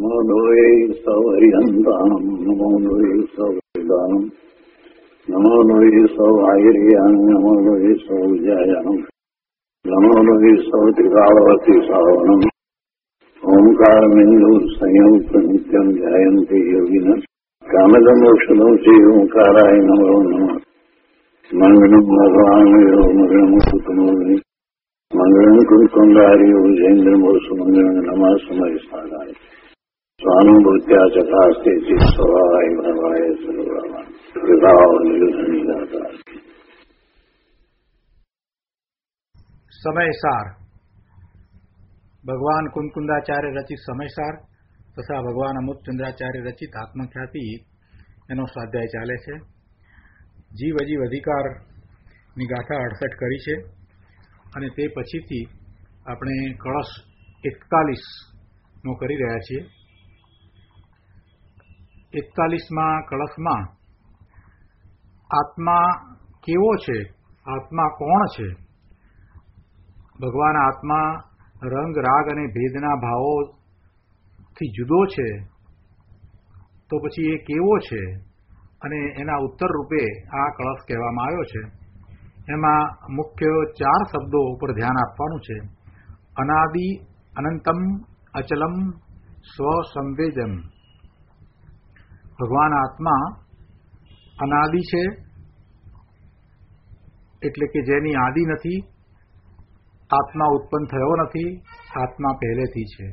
નમો લોહે સૌહરિહંતાનમ નમો લોહે સૌદાનમ નમો લોહે સૌઆયર્યાન નમો લોહે સૌજાયાનમ નમો લોહે સૌત્રિકાળવતી સાવનમ ઓમકારમિંદુ સંયુક્ત નિત્યમ ધ્યાયંતિ યોગિન કામદમોક્ષદો શ્રી ઓંકારાય નમો નમઃ મંગળમ ભગવાનયો મંગળમ કુતમોર્મિ મંગળમ કુંકુંડાર્યો જૈન્દ્રમોષ મંગળમ નમઃ સમય સાગાય સ્વાનુભૂત્યા ચકાસ્તે ચિત્સવાય ભવાય સર્વમાં વિભાવ નિરુધની દાતા. સમયસાર ભગવાન કુંકુંદાચાર્ય રચિત સમયસાર તથા ભગવાન અમૃતચંદ્રાચાર્ય રચિત આત્મખ્યાતિ એનો સ્વાધ્યાય ચાલે છે. જીવ અજીવ અધિકારની ગાથા 68 કરી છે અને તે પછીથી આપણે કળશ 41 નો કરી રહ્યા છીએ. 41માં કળશમાં આત્મા કેવો છે, આત્મા કોણ છે, ભગવાન આત્મા રંગ રાગ અને ભેદના ભાવોથી જુદો છે તો પછી એ કેવો છે અને એના ઉત્તર રૂપે આ કળશ કહેવામાં આવ્યો છે. એમાં મુખ્ય 4 શબ્દો ઉપર ધ્યાન આપવાનું છે: અનાદિ, અનંતમ, અચલમ, સ્વસંવેદન. ભગવાન આત્મા અનાદિ છે, એટલે કે જેની આદિ નથી. આત્મા ઉત્પન્ન થયો નથી, આત્મા પહેલેથી છે.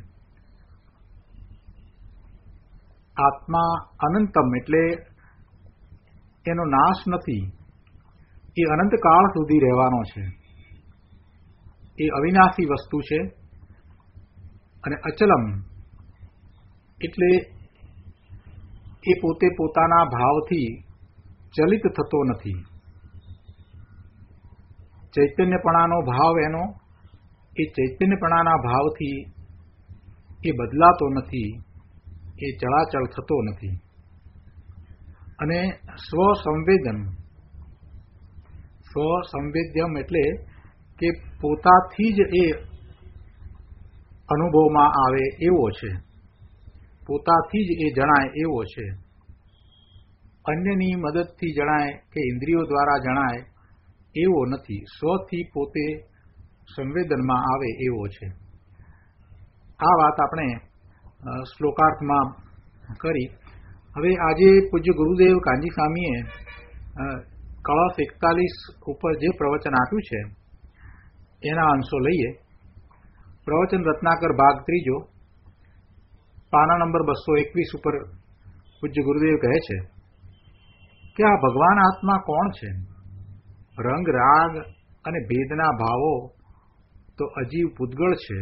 આત્મા અનંતમ એટલે એનો નાશ નથી, એ અનંતકાળ સુધી રહેવાનો છે, એ અવિનાશી વસ્તુ છે. અને અચલમ એટલે એ પોતે પોતાના ભાવથી ચલિત થતો નથી. ચૈતન્યપણાનો ભાવ એનો, એ ચૈતન્યપણાના ભાવથી એ બદલાતો નથી, એ ચળાચળ થતો નથી. અને સ્વસંવેદન, સ્વસંવેદ્યમ એટલે કે પોતાથી જ એ અનુભવમાં આવે એવો છે, પોતાથી જ એ જણાય એવો છે. અન્યની મદદથી જણાય કે ઇન્દ્રિયો દ્વારા જણાય એવો નથી, સ્વથી પોતે સંવેદનમાં આવે એવો છે. આ વાત આપણે શ્લોકાર્થમાં કરી. હવે આજે પૂજ્ય ગુરુદેવ કાંજી સ્વામીએ કળશ 41 ઉપર જે પ્રવચન આપ્યું છે એના અંશો લઈએ. પ્રવચન રત્નાકર ભાગ 3, પાના નંબર 221 ઉપર પૂજ્ય ગુરુદેવ કહે છે કે આ ભગવાન આત્મા કોણ છે? રંગ રાગ અને ભેદના ભાવો તો અજીવ પૂતગળ છે.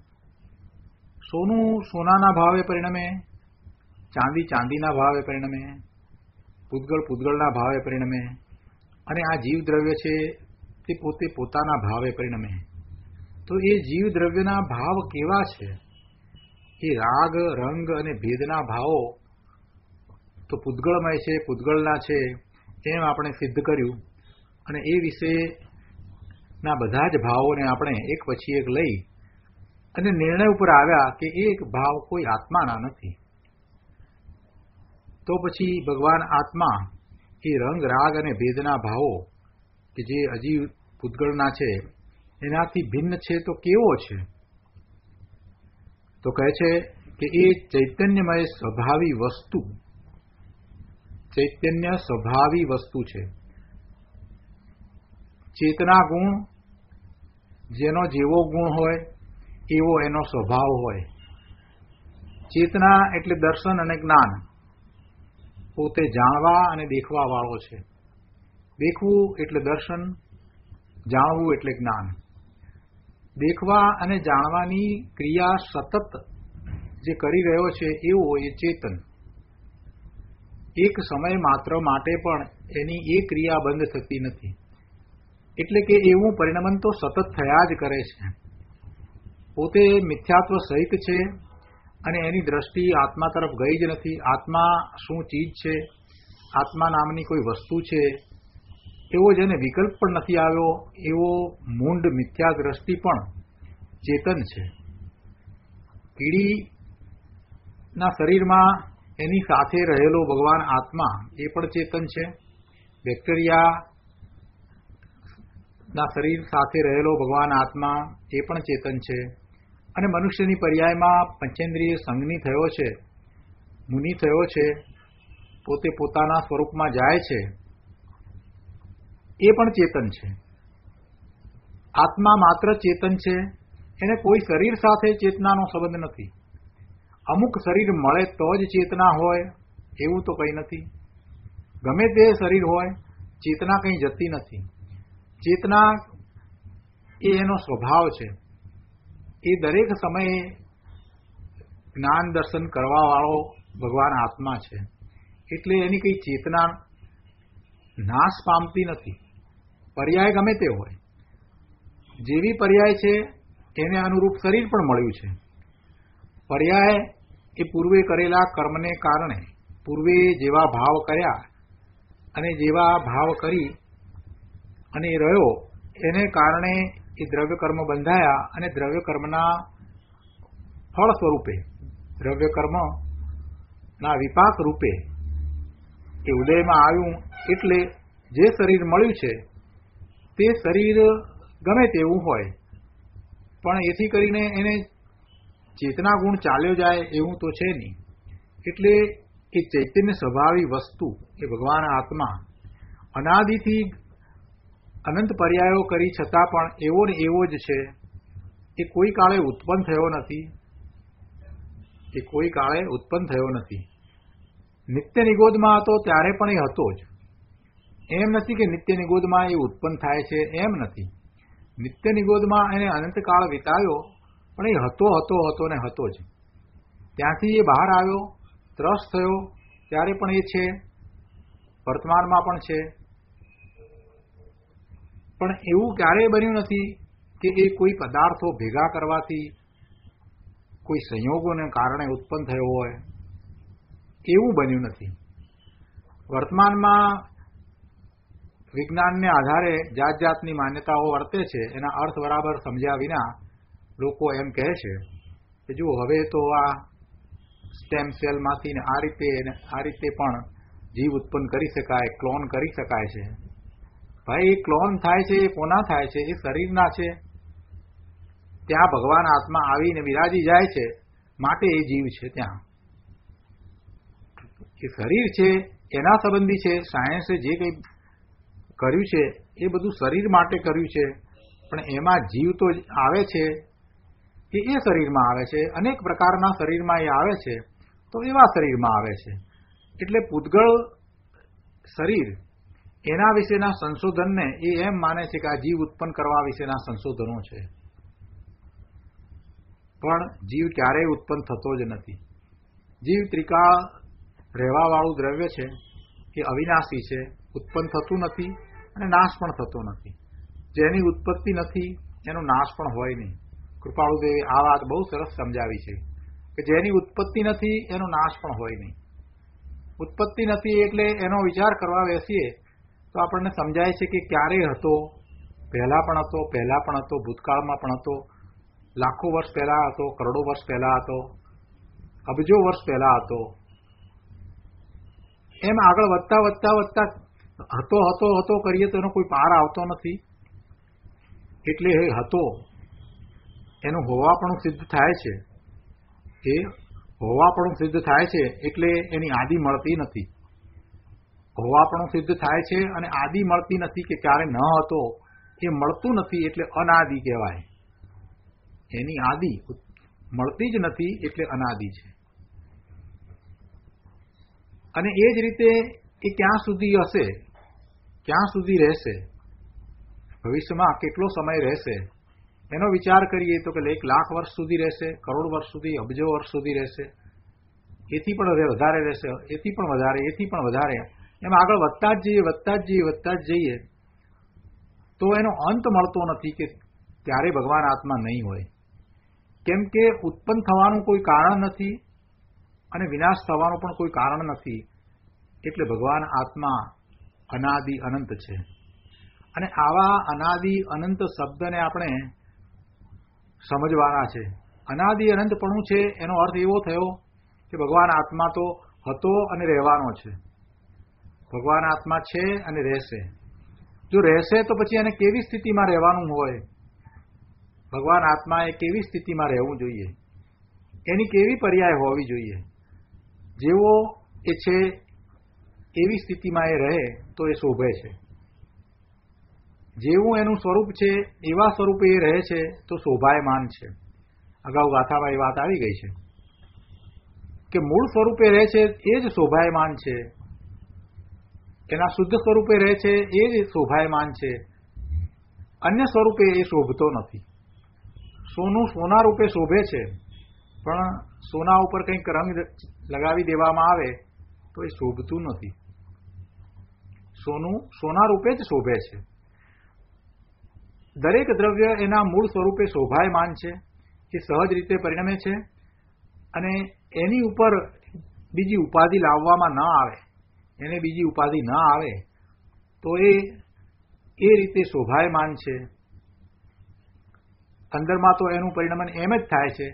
સોનું સોનાના ભાવે પરિણમે, ચાંદી ચાંદીના ભાવે પરિણમે, પૂતગળ પૂતગળના ભાવે પરિણમે, અને આ જીવ દ્રવ્ય છે તે પોતે પોતાના ભાવે પરિણમે. તો એ જીવ દ્રવ્યના ભાવ કેવા છે? એ રાગ રંગ અને ભેદના ભાવો તો પૂતગળમય છે, પૂતગળના છે, એમ આપણે સિદ્ધ કર્યું. અને એ વિશેના બધા જ ભાવોને આપણે એક પછી એક લઈ અને નિર્ણય ઉપર આવ્યા કે એક ભાવ કોઈ આત્માના નથી. તો પછી ભગવાન આત્મા એ રંગ રાગ અને ભેદના ભાવો કે જે અજીવ પૂતગળના છે એનાથી ભિન્ન છે તો કેવો છે? તો કહે છે કે એ ચૈતન્યમય સ્વભાવી વસ્તુ, ચૈતન્ય સ્વભાવી વસ્તુ છે. ચેતના ગુણ જેનો જેવો ગુણ હોય એવો એનો સ્વભાવ હોય. ચેતના એટલે દર્શન અને જ્ઞાન, પોતે જાણવા અને દેખવા વાળો છે. દેખવું એટલે દર્શન, જાણવું એટલે જ્ઞાન. દેખવા અને જાણવાની ક્રિયા સતત જે કરી રહ્યો છે એવો એ ચેતન. એક સમય માત્ર માટે પણ એની એ ક્રિયા બંધ થતી નથી. એટલે કે એવું પરિણમન તો સતત થયા જ કરે છે. પોતે મિથ્યાત્વ સહિત છે અને એની દ્રષ્ટિ આત્મા તરફ ગઈ જ નથી. આત્મા શું ચીજ છે, આત્મા નામની કોઈ વસ્તુ છે એવો જેને વિકલ્પ પણ નથી આવ્યો એવો મૂંડ મિથ્યા દ્રષ્ટિ પણ ચેતન છે. કીડી ના શરીરમાં એની સાથે રહેલો ભગવાન આત્મા એ પણ ચેતન છે. બેક્ટેરિયાના શરીર સાથે રહેલો ભગવાન આત્મા એ પણ ચેતન છે. અને મનુષ્યની પર્યાયમાં પંચેન્દ્રિય સંજ્ઞી થયો છે, મુનિ થયો છે, પોતે પોતાના સ્વરૂપમાં જાય છે, એ પણ ચેતન છે. આત્મા માત્ર ચેતન છે, એને કોઈ શરીર સાથે ચેતનાનો સંબંધ નથી. અમુક શરીર મળે તો જ ચેતના હોય એવું તો કંઈ નથી. ગમે તે શરીર હોય, ચેતના કંઈ જતી નથી. ચેતના એ એનો સ્વભાવ છે. એ દરેક સમયે જ્ઞાન દર્શન કરવાવાળો ભગવાન આત્મા છે. એટલે એની કંઈ ચેતના નાશ પામતી નથી. પર્યાય ગમે તે હોય, જેવી પર્યાય છે એને અનુરૂપ શરીર પણ મળ્યું છે. પર્યાય એ પૂર્વે કરેલા કર્મને કારણે, પૂર્વે જેવા ભાવ કર્યા અને જેવા ભાવ કરી અને રહ્યો એને કારણે એ દ્રવ્ય કર્મ બંધાયા અને દ્રવ્ય કર્મના ફળ સ્વરૂપે, દ્રવ્ય કર્મના વિપાક રૂપે એ ઉદયમાં આવ્યું. એટલે જે શરીર મળ્યું છે તે શરીર ગમે તેવું હોય, પણ એથી કરીને એને ચેતના ગુણ ચાલ્યો જાય એવું તો છે નહીં. એટલે એ ચૈતન્ય સ્વભાવી વસ્તુ એ ભગવાન આત્મા અનાદિથી અનંત પર્યાયો કરી છતાં પણ એવો ને એવો જ છે. એ કોઈ કાળે ઉત્પન્ન થયો નથી. એ કોઈ કાળે ઉત્પન્ન થયો નથી. નિત્ય નિગોદમાં હતો ત્યારે પણ એ હતો જ. એમ નથી કે નિત્ય નિગોદમાં એ ઉત્પન્ન થાય છે, એમ નથી. નિત્ય નિગોદમાં એને અનંતકાળ વિતાવ્યો, પણ એ હતો ને હતો જ. ત્યાંથી એ બહાર આવ્યો, ત્રસ્ત થયો ત્યારે પણ એ છે, વર્તમાનમાં પણ છે. પણ એવું ક્યારેય બન્યું નથી કે એ કોઈ પદાર્થો ભેગા કરવાથી કોઈ સંયોગોને કારણે ઉત્પન્ન થયો હોય, એવું બન્યું નથી. વર્તમાનમાં વિજ્ઞાનને આધારે જાત જાતની માન્યતાઓ વર્તે છે. એના અર્થ બરાબર સમજ્યા વિના લોકો એમ કહે છે કે જુઓ, હવે તો આ સ્ટેમ સેલમાંથી ને આ રીતે પણ જીવ ઉત્પન્ન કરી શકાય, ક્લોન કરી શકાય છે. ભાઈ, એ ક્લોન થાય છે એ કોના થાય છે? એ શરીરના છે. ત્યાં ભગવાન આત્મા આવીને બિરાજી જાય છે, માટે એ જીવ છે. ત્યાં એ શરીર છે એના સંબંધી છે. સાયન્સે જે કંઈ કર્યું છે એ બધું શરીર માટે કર્યું છે, પણ એમાં જીવ તો આવે છે એ શરીરમાં આવે છે. અનેક પ્રકારના શરીરમાં એ આવે છે, તો એવા શરીરમાં આવે છે. એટલે પૂતગળ શરીર એના વિશેના સંશોધનને એ એમ માને છે કે આ જીવ ઉત્પન્ન કરવા વિશેના સંશોધનો છે. પણ જીવ ક્યારેય ઉત્પન્ન થતો જ નથી. જીવ ત્રિકાળ રહેવાવાળું દ્રવ્ય છે, એ અવિનાશી છે, ઉત્પન્ન થતું નથી અને નાશ પણ થતો નથી. જેની ઉત્પત્તિ નથી એનો નાશ પણ હોય નહીં. કૃપાળુદેવે આ વાત બહુ સરસ સમજાવી છે કે જેની ઉત્પત્તિ નથી એનો નાશ પણ હોય નહીં. ઉત્પત્તિ નથી એટલે એનો વિચાર કરવા બેસીએ તો આપણને સમજાય છે કે ક્યારે હતો, પહેલા પણ હતો, ભૂતકાળમાં પણ હતો, લાખો વર્ષ પહેલા હતો, કરોડો વર્ષ પહેલા હતો, અબજો વર્ષ પહેલા હતો. એમ આગળ વધતા હતો કરીએ તો એનો કોઈ પાર આવતો નથી. એટલે એ હતો એનું હોવાપણું સિદ્ધ થાય છે. એ હોવાપણું સિદ્ધ થાય છે એટલે એની આદિ મળતી નથી. હોવાપણું સિદ્ધ થાય છે અને આદિ મળતી નથી કે ક્યારે ન હતો એ મળતું નથી એટલે અનાદિ કહેવાય. એની આદિ મળતી જ નથી એટલે અનાદિ છે. અને એ જ રીતે એ ક્યાં સુધી હશે, ક્યાં સુધી રહેશે, ભવિષ્યમાં કેટલો સમય રહેશે એનો વિચાર કરીએ તો કે 1 લાખ વર્ષ સુધી રહેશે, કરોડ વર્ષ સુધી, અબજો વર્ષ સુધી રહેશે, એથી પણ વધારે રહેશે, એથી પણ વધારે, એમ આગળ વધતા જ જઈએ તો એનો અંત મળતો નથી કે ત્યારે ભગવાન આત્મા નહીં હોય. કેમ કે ઉત્પન્ન થવાનું કોઈ કારણ નથી અને વિનાશ થવાનું પણ કોઈ કારણ નથી. એટલે ભગવાન આત્મા અનાદિ અનંત છે. અને આવા અનાદિ અનંત શબ્દને આપણે સમજવાના છે. અનાદિ અનંતપણું છે એનો અર્થ એવો થયો કે ભગવાન આત્મા તો હતો અને રહેવાનો છે. ભગવાન આત્મા છે અને રહેશે. જો રહેશે તો પછી એને કેવી સ્થિતિમાં રહેવાનું હોય? ભગવાન આત્માએ કેવી સ્થિતિમાં રહેવું જોઈએ? એની કેવી પર્યાય હોવી જોઈએ? જેવો એ છે એવી સ્થિતિમાં એ રહે તો એ શોભે છે. જેવું એનું સ્વરૂપ છે એવા સ્વરૂપે એ રહે છે તો શોભાયમાન છે. અગાઉ ગાથામાં એ વાત આવી ગઈ છે કે મૂળ સ્વરૂપે રહે છે એ જ શોભાયમાન છે. એના શુદ્ધ સ્વરૂપે રહે છે એ જ શોભાયમાન છે. અન્ય સ્વરૂપે એ શોભતો નથી. સોનું સોના રૂપે શોભે છે, પણ સોના ઉપર કંઈક રંગ લગાવી દેવામાં આવે તો એ શોભતું નથી. સોનું સોના રૂપે જ શોભે છે. દરેક દ્રવ્ય એના મૂળ સ્વરૂપે શોભાયમાન છે, એ સહજ રીતે પરિણમે છે અને એની ઉપર બીજી ઉપાધિ લાવવામાં ન આવે, એને બીજી ઉપાધિ ન આવે તો એ રીતે શોભાયમાન છે. અંદરમાં તો એનું પરિણમન એમ જ થાય છે.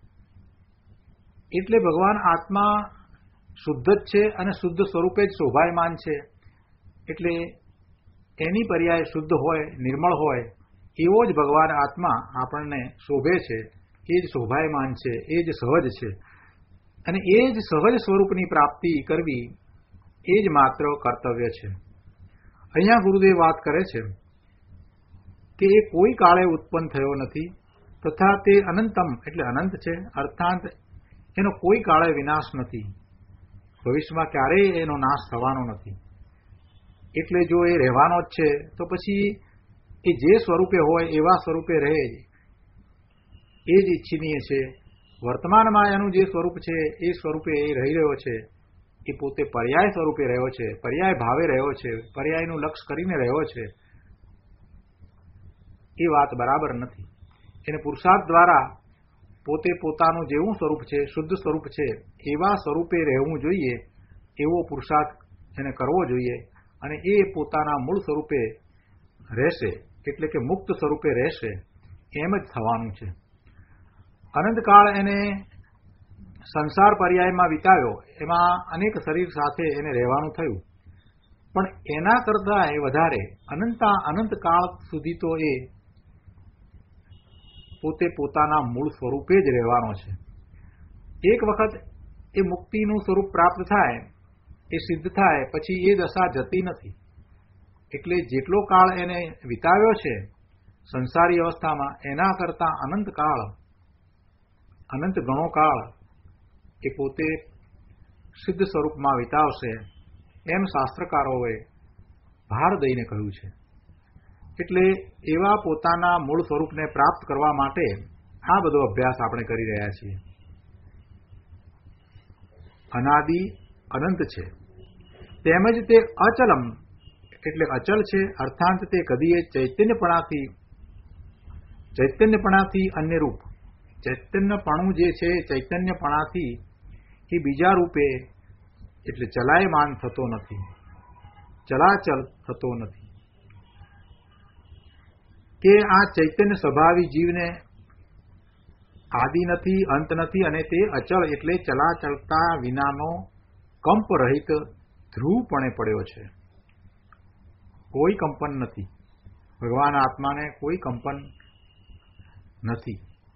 એટલે ભગવાન આત્મા શુદ્ધ જ છે અને શુદ્ધ સ્વરૂપે જ શોભાયમાન છે. એટલે એની પર્યાય શુદ્ધ હોય, નિર્મળ હોય એવો જ ભગવાન આત્મા આપણને શોભે છે. એ જ શોભાયમાન છે, એ જ સહજ છે અને એ જ સહજ સ્વરૂપની પ્રાપ્તિ કરવી એ જ માત્ર કર્તવ્ય છે. અહીંયા ગુરુદેવ વાત કરે છે કે એ કોઈ કાળે ઉત્પન્ન થયો નથી તથા તે અનંતમ એટલે અનંત છે, અર્થાત એનો કોઈ કાળે વિનાશ નથી. ભવિષ્યમાં ક્યારેય એનો નાશ થવાનો નથી. એટલે જો એ રહેવાનો જ છે તો પછી એ જે સ્વરૂપે હોય એવા સ્વરૂપે રહે એ જ ઈચ્છનીય છે. વર્તમાનમાં એનું જે સ્વરૂપ છે એ સ્વરૂપે એ રહી રહ્યો છે. એ પોતે પર્યાય સ્વરૂપે રહ્યો છે, પર્યાય ભાવે રહ્યો છે, પર્યાયનું લક્ષ કરીને રહ્યો છે. એ વાત બરાબર નથી. એને પુરુષાર્થ દ્વારા પોતે પોતાનું જેવું સ્વરૂપ છે, શુદ્ધ સ્વરૂપ છે એવા સ્વરૂપે રહેવું જોઈએ. એવો પુરુષાર્થ એને કરવો જોઈએ અને એ પોતાના મૂળ સ્વરૂપે રહેશે, એટલે કે મુક્ત સ્વરૂપે રહેશે. એમ જ થવાનું છે. અનંતકાળ એને સંસાર પર્યાયમાં વિતાવ્યો, એમાં અનેક શરીર સાથે એને રહેવાનું થયું, પણ એના કરતાં વધારે અનંતકાળ સુધી તો એ પોતે પોતાના મૂળ સ્વરૂપે જ રહેવાનો છે. એક વખત એ મુક્તિનું સ્વરૂપ પ્રાપ્ત થાય, એ સિદ્ધ થાય, પછી એ દશા જતી નથી. એટલે જેટલો કાળ એને વિતાવ્યો છે સંસારી અવસ્થામાં એના કરતાં અનંત ગણો કાળ એ પોતે સિદ્ધ સ્વરૂપમાં વિતાવશે, એમ શાસ્ત્રકારોએ ભાર દઈને કહ્યું છે. એટલે એવા પોતાના મૂળ સ્વરૂપને પ્રાપ્ત કરવા માટે આ બધો અભ્યાસ આપણે કરી રહ્યા છીએ. અનાદિ અનંત છે, તેમજ તે અચલમ એટલે અચલ છે, અર્થાંત તે કદીએ ચૈતન્યપણાથી અન્યરૂપ. ચૈતન્યપણું જે છે ચૈતન્યપણાથી એ બીજા રૂપે એટલે ચલાયમાન થતો નથી, ચલાચલ થતો નથી. કે આ ચૈતન્ય સ્વભાવી જીવને આદિ નથી, અંત નથી અને તે અચળ એટલે ચલાચલતા વિનાનો કંપ રહિત ધ્રુવપણે પડ્યો છે. કોઈ કંપન નથી. ભગવાન આત્માને કોઈ કંપન નથી.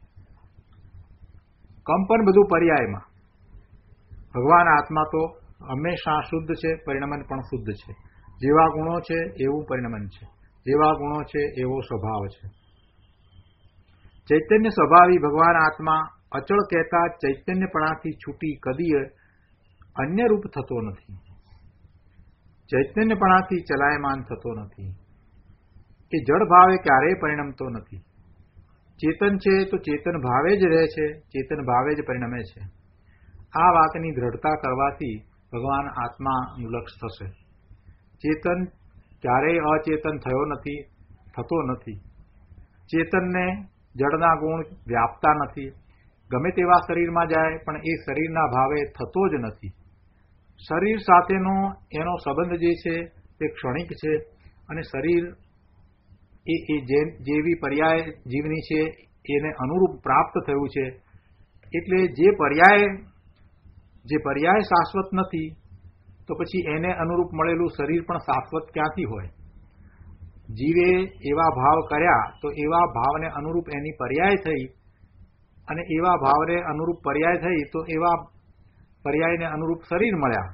કંપન બધું પર્યાયમાં. ભગવાન આત્મા તો હંમેશા શુદ્ધ છે, પરિણમન પણ શુદ્ધ છે. જેવા ગુણો છે એવું પરિણમન છે, જેવા ગુણો છે એવો સ્વભાવ છે. ચૈતન્ય સ્વભાવી ભગવાન આત્મા અચળ કહેતા ચૈતન્યપણાથી છૂટી કદીય અન્ય રૂપ થતો નથી, ચૈતન્યપણાથી ચલાયમાન થતો નથી. એ જળ ભાવે ક્યારેય પરિણમતો નથી. ચેતન છે તો ચેતન ભાવે જ રહે છે, ચેતન ભાવે જ પરિણમે છે. આ વાતની દ્રઢતા કરવાથી ભગવાન આત્માનું લક્ષ થશે. ચેતન ક્યારેય અચેતન થતો નથી. ચેતનને જળના ગુણ વ્યાપતા નથી. ગમે તેવા શરીરમાં જાય પણ એ શરીરના ભાવે થતો જ નથી. શરીર સાથેનો એનો સંબંધ જે છે તે ક્ષણિક છે અને શરીર એ જેવી પર્યાય જીવની છે એને અનુરૂપ પ્રાપ્ત થયું છે. એટલે જે પર્યાય જે પર્યાય શાશ્વત નથી તો પછી એને અનુરૂપ મળેલું શરીર પણ શાશ્વત ક્યાંથી હોય? જીવે એવા ભાવ કર્યા તો એવા ભાવને અનુરૂપ એની પર્યાય થઈ, અને એવા ભાવને અનુરૂપ પર્યાય થઈ તો એવા પર્યાયને અનુરૂપ શરીર મળ્યા.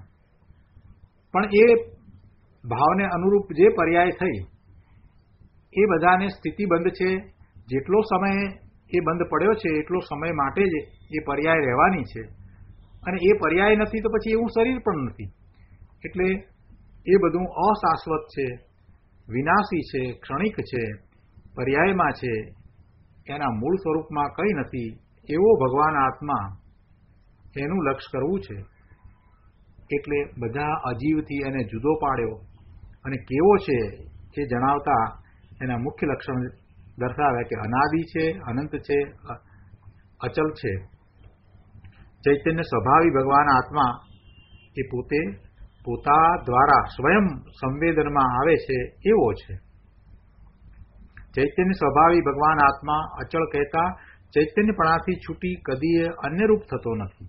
પણ એ ભાવને અનુરૂપ જે પર્યાય થઈ એ બધાને સ્થિતિબંધ છે. જેટલો સમય એ બંધ પડ્યો છે એટલો સમય માટે જ એ પર્યાય રહેવાની છે, અને એ પર્યાય નથી તો પછી એવું શરીર પણ નથી. એટલે એ બધું અશાશ્વત છે, વિનાશી છે, ક્ષણિક છે, પર્યાયમાં છે, એના મૂળ સ્વરૂપમાં કંઈ નથી. એવો ભગવાન આત્મા એનું લક્ષ્ય કરવું છે. એટલે બધા અજીવથી એને જુદો પાડ્યો અને કેવો છે એ જણાવતા એના મુખ્ય લક્ષણ દર્શાવ્યા કે અનાદિ છે, અનંત છે, અચલ છે. ચૈતન્ય સ્વભાવી ભગવાન આત્મા એ પોતે પોતા દ્વારા સ્વયં સંવેદનમાં આવે છે એવો છે. ચૈતન્ય સ્વભાવી ભગવાન આત્મા અચળ કહેતા ચૈતન્યપણાથી છૂટી કદીએ અન્યરૂપ થતો નથી.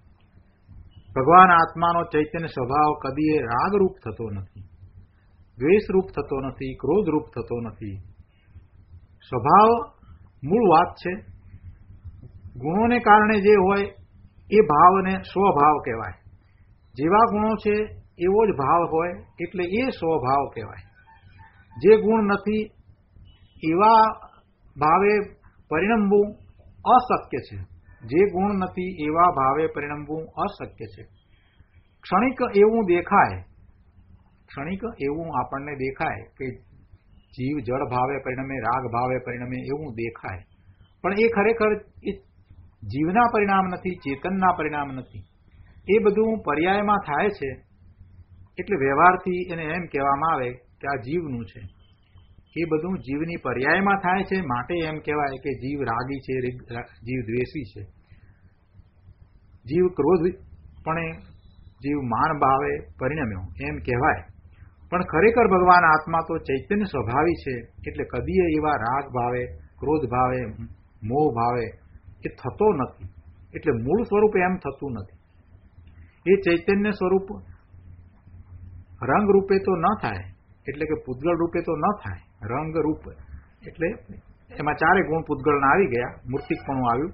ભગવાન આત્માનો ચૈતન્ય સ્વભાવ કદીએ રાગરૂપ થતો નથી, દ્વેષરૂપ થતો નથી, ક્રોધરૂપ થતો નથી. સ્વભાવ મૂળ વાત છે. ગુણોને કારણે જે હોય એ ભાવને સ્વભાવ કહેવાય. જેવા ગુણો છે એવો જ ભાવ હોય એટલે એ સ્વભાવ કહેવાય. જે ગુણ નથી એવા ભાવે પરિણમવું અશક્ય છે. જે ગુણ નથી એવા ભાવે પરિણમવું અશક્ય છે. ક્ષણિક એવું દેખાય, ક્ષણિક એવું આપણને દેખાય કે જીવ જળ ભાવે પરિણમે, રાગ ભાવે પરિણમે એવું દેખાય, પણ એ ખરેખર એ જીવના પરિણામ નથી, ચેતનના પરિણામ નથી. એ બધું પર્યાયમાં થાય છે. એટલે વ્યવહારથી એને એમ કહેવામાં આવે કે આ જીવનું છે. એ બધું જીવની પર્યાયમાં થાય છે, માટે એમ કહેવાય કે જીવ રાગી છે, જીવ દ્વેષી છે, જીવ ક્રોધપણે, જીવ માન ભાવે પરિણમ્યો એમ કહેવાય. પણ ખરેખર ભગવાન આત્મા તો ચૈતન્ય સ્વભાવી છે. એટલે કદીએ એવા રાગ ભાવે, ક્રોધ ભાવે, મોહ ભાવે એ થતો નથી. એટલે મૂળ સ્વરૂપ એમ થતું નથી. એ ચૈતન્ય સ્વરૂપ રંગ રૂપે તો ન થાય, એટલે કે પૂતગળ રૂપે તો ન થાય. રંગ રૂપ એટલે એમાં ચારે ગુણ પૂતગળના આવી ગયા, મૂર્તિકપણું આવ્યું.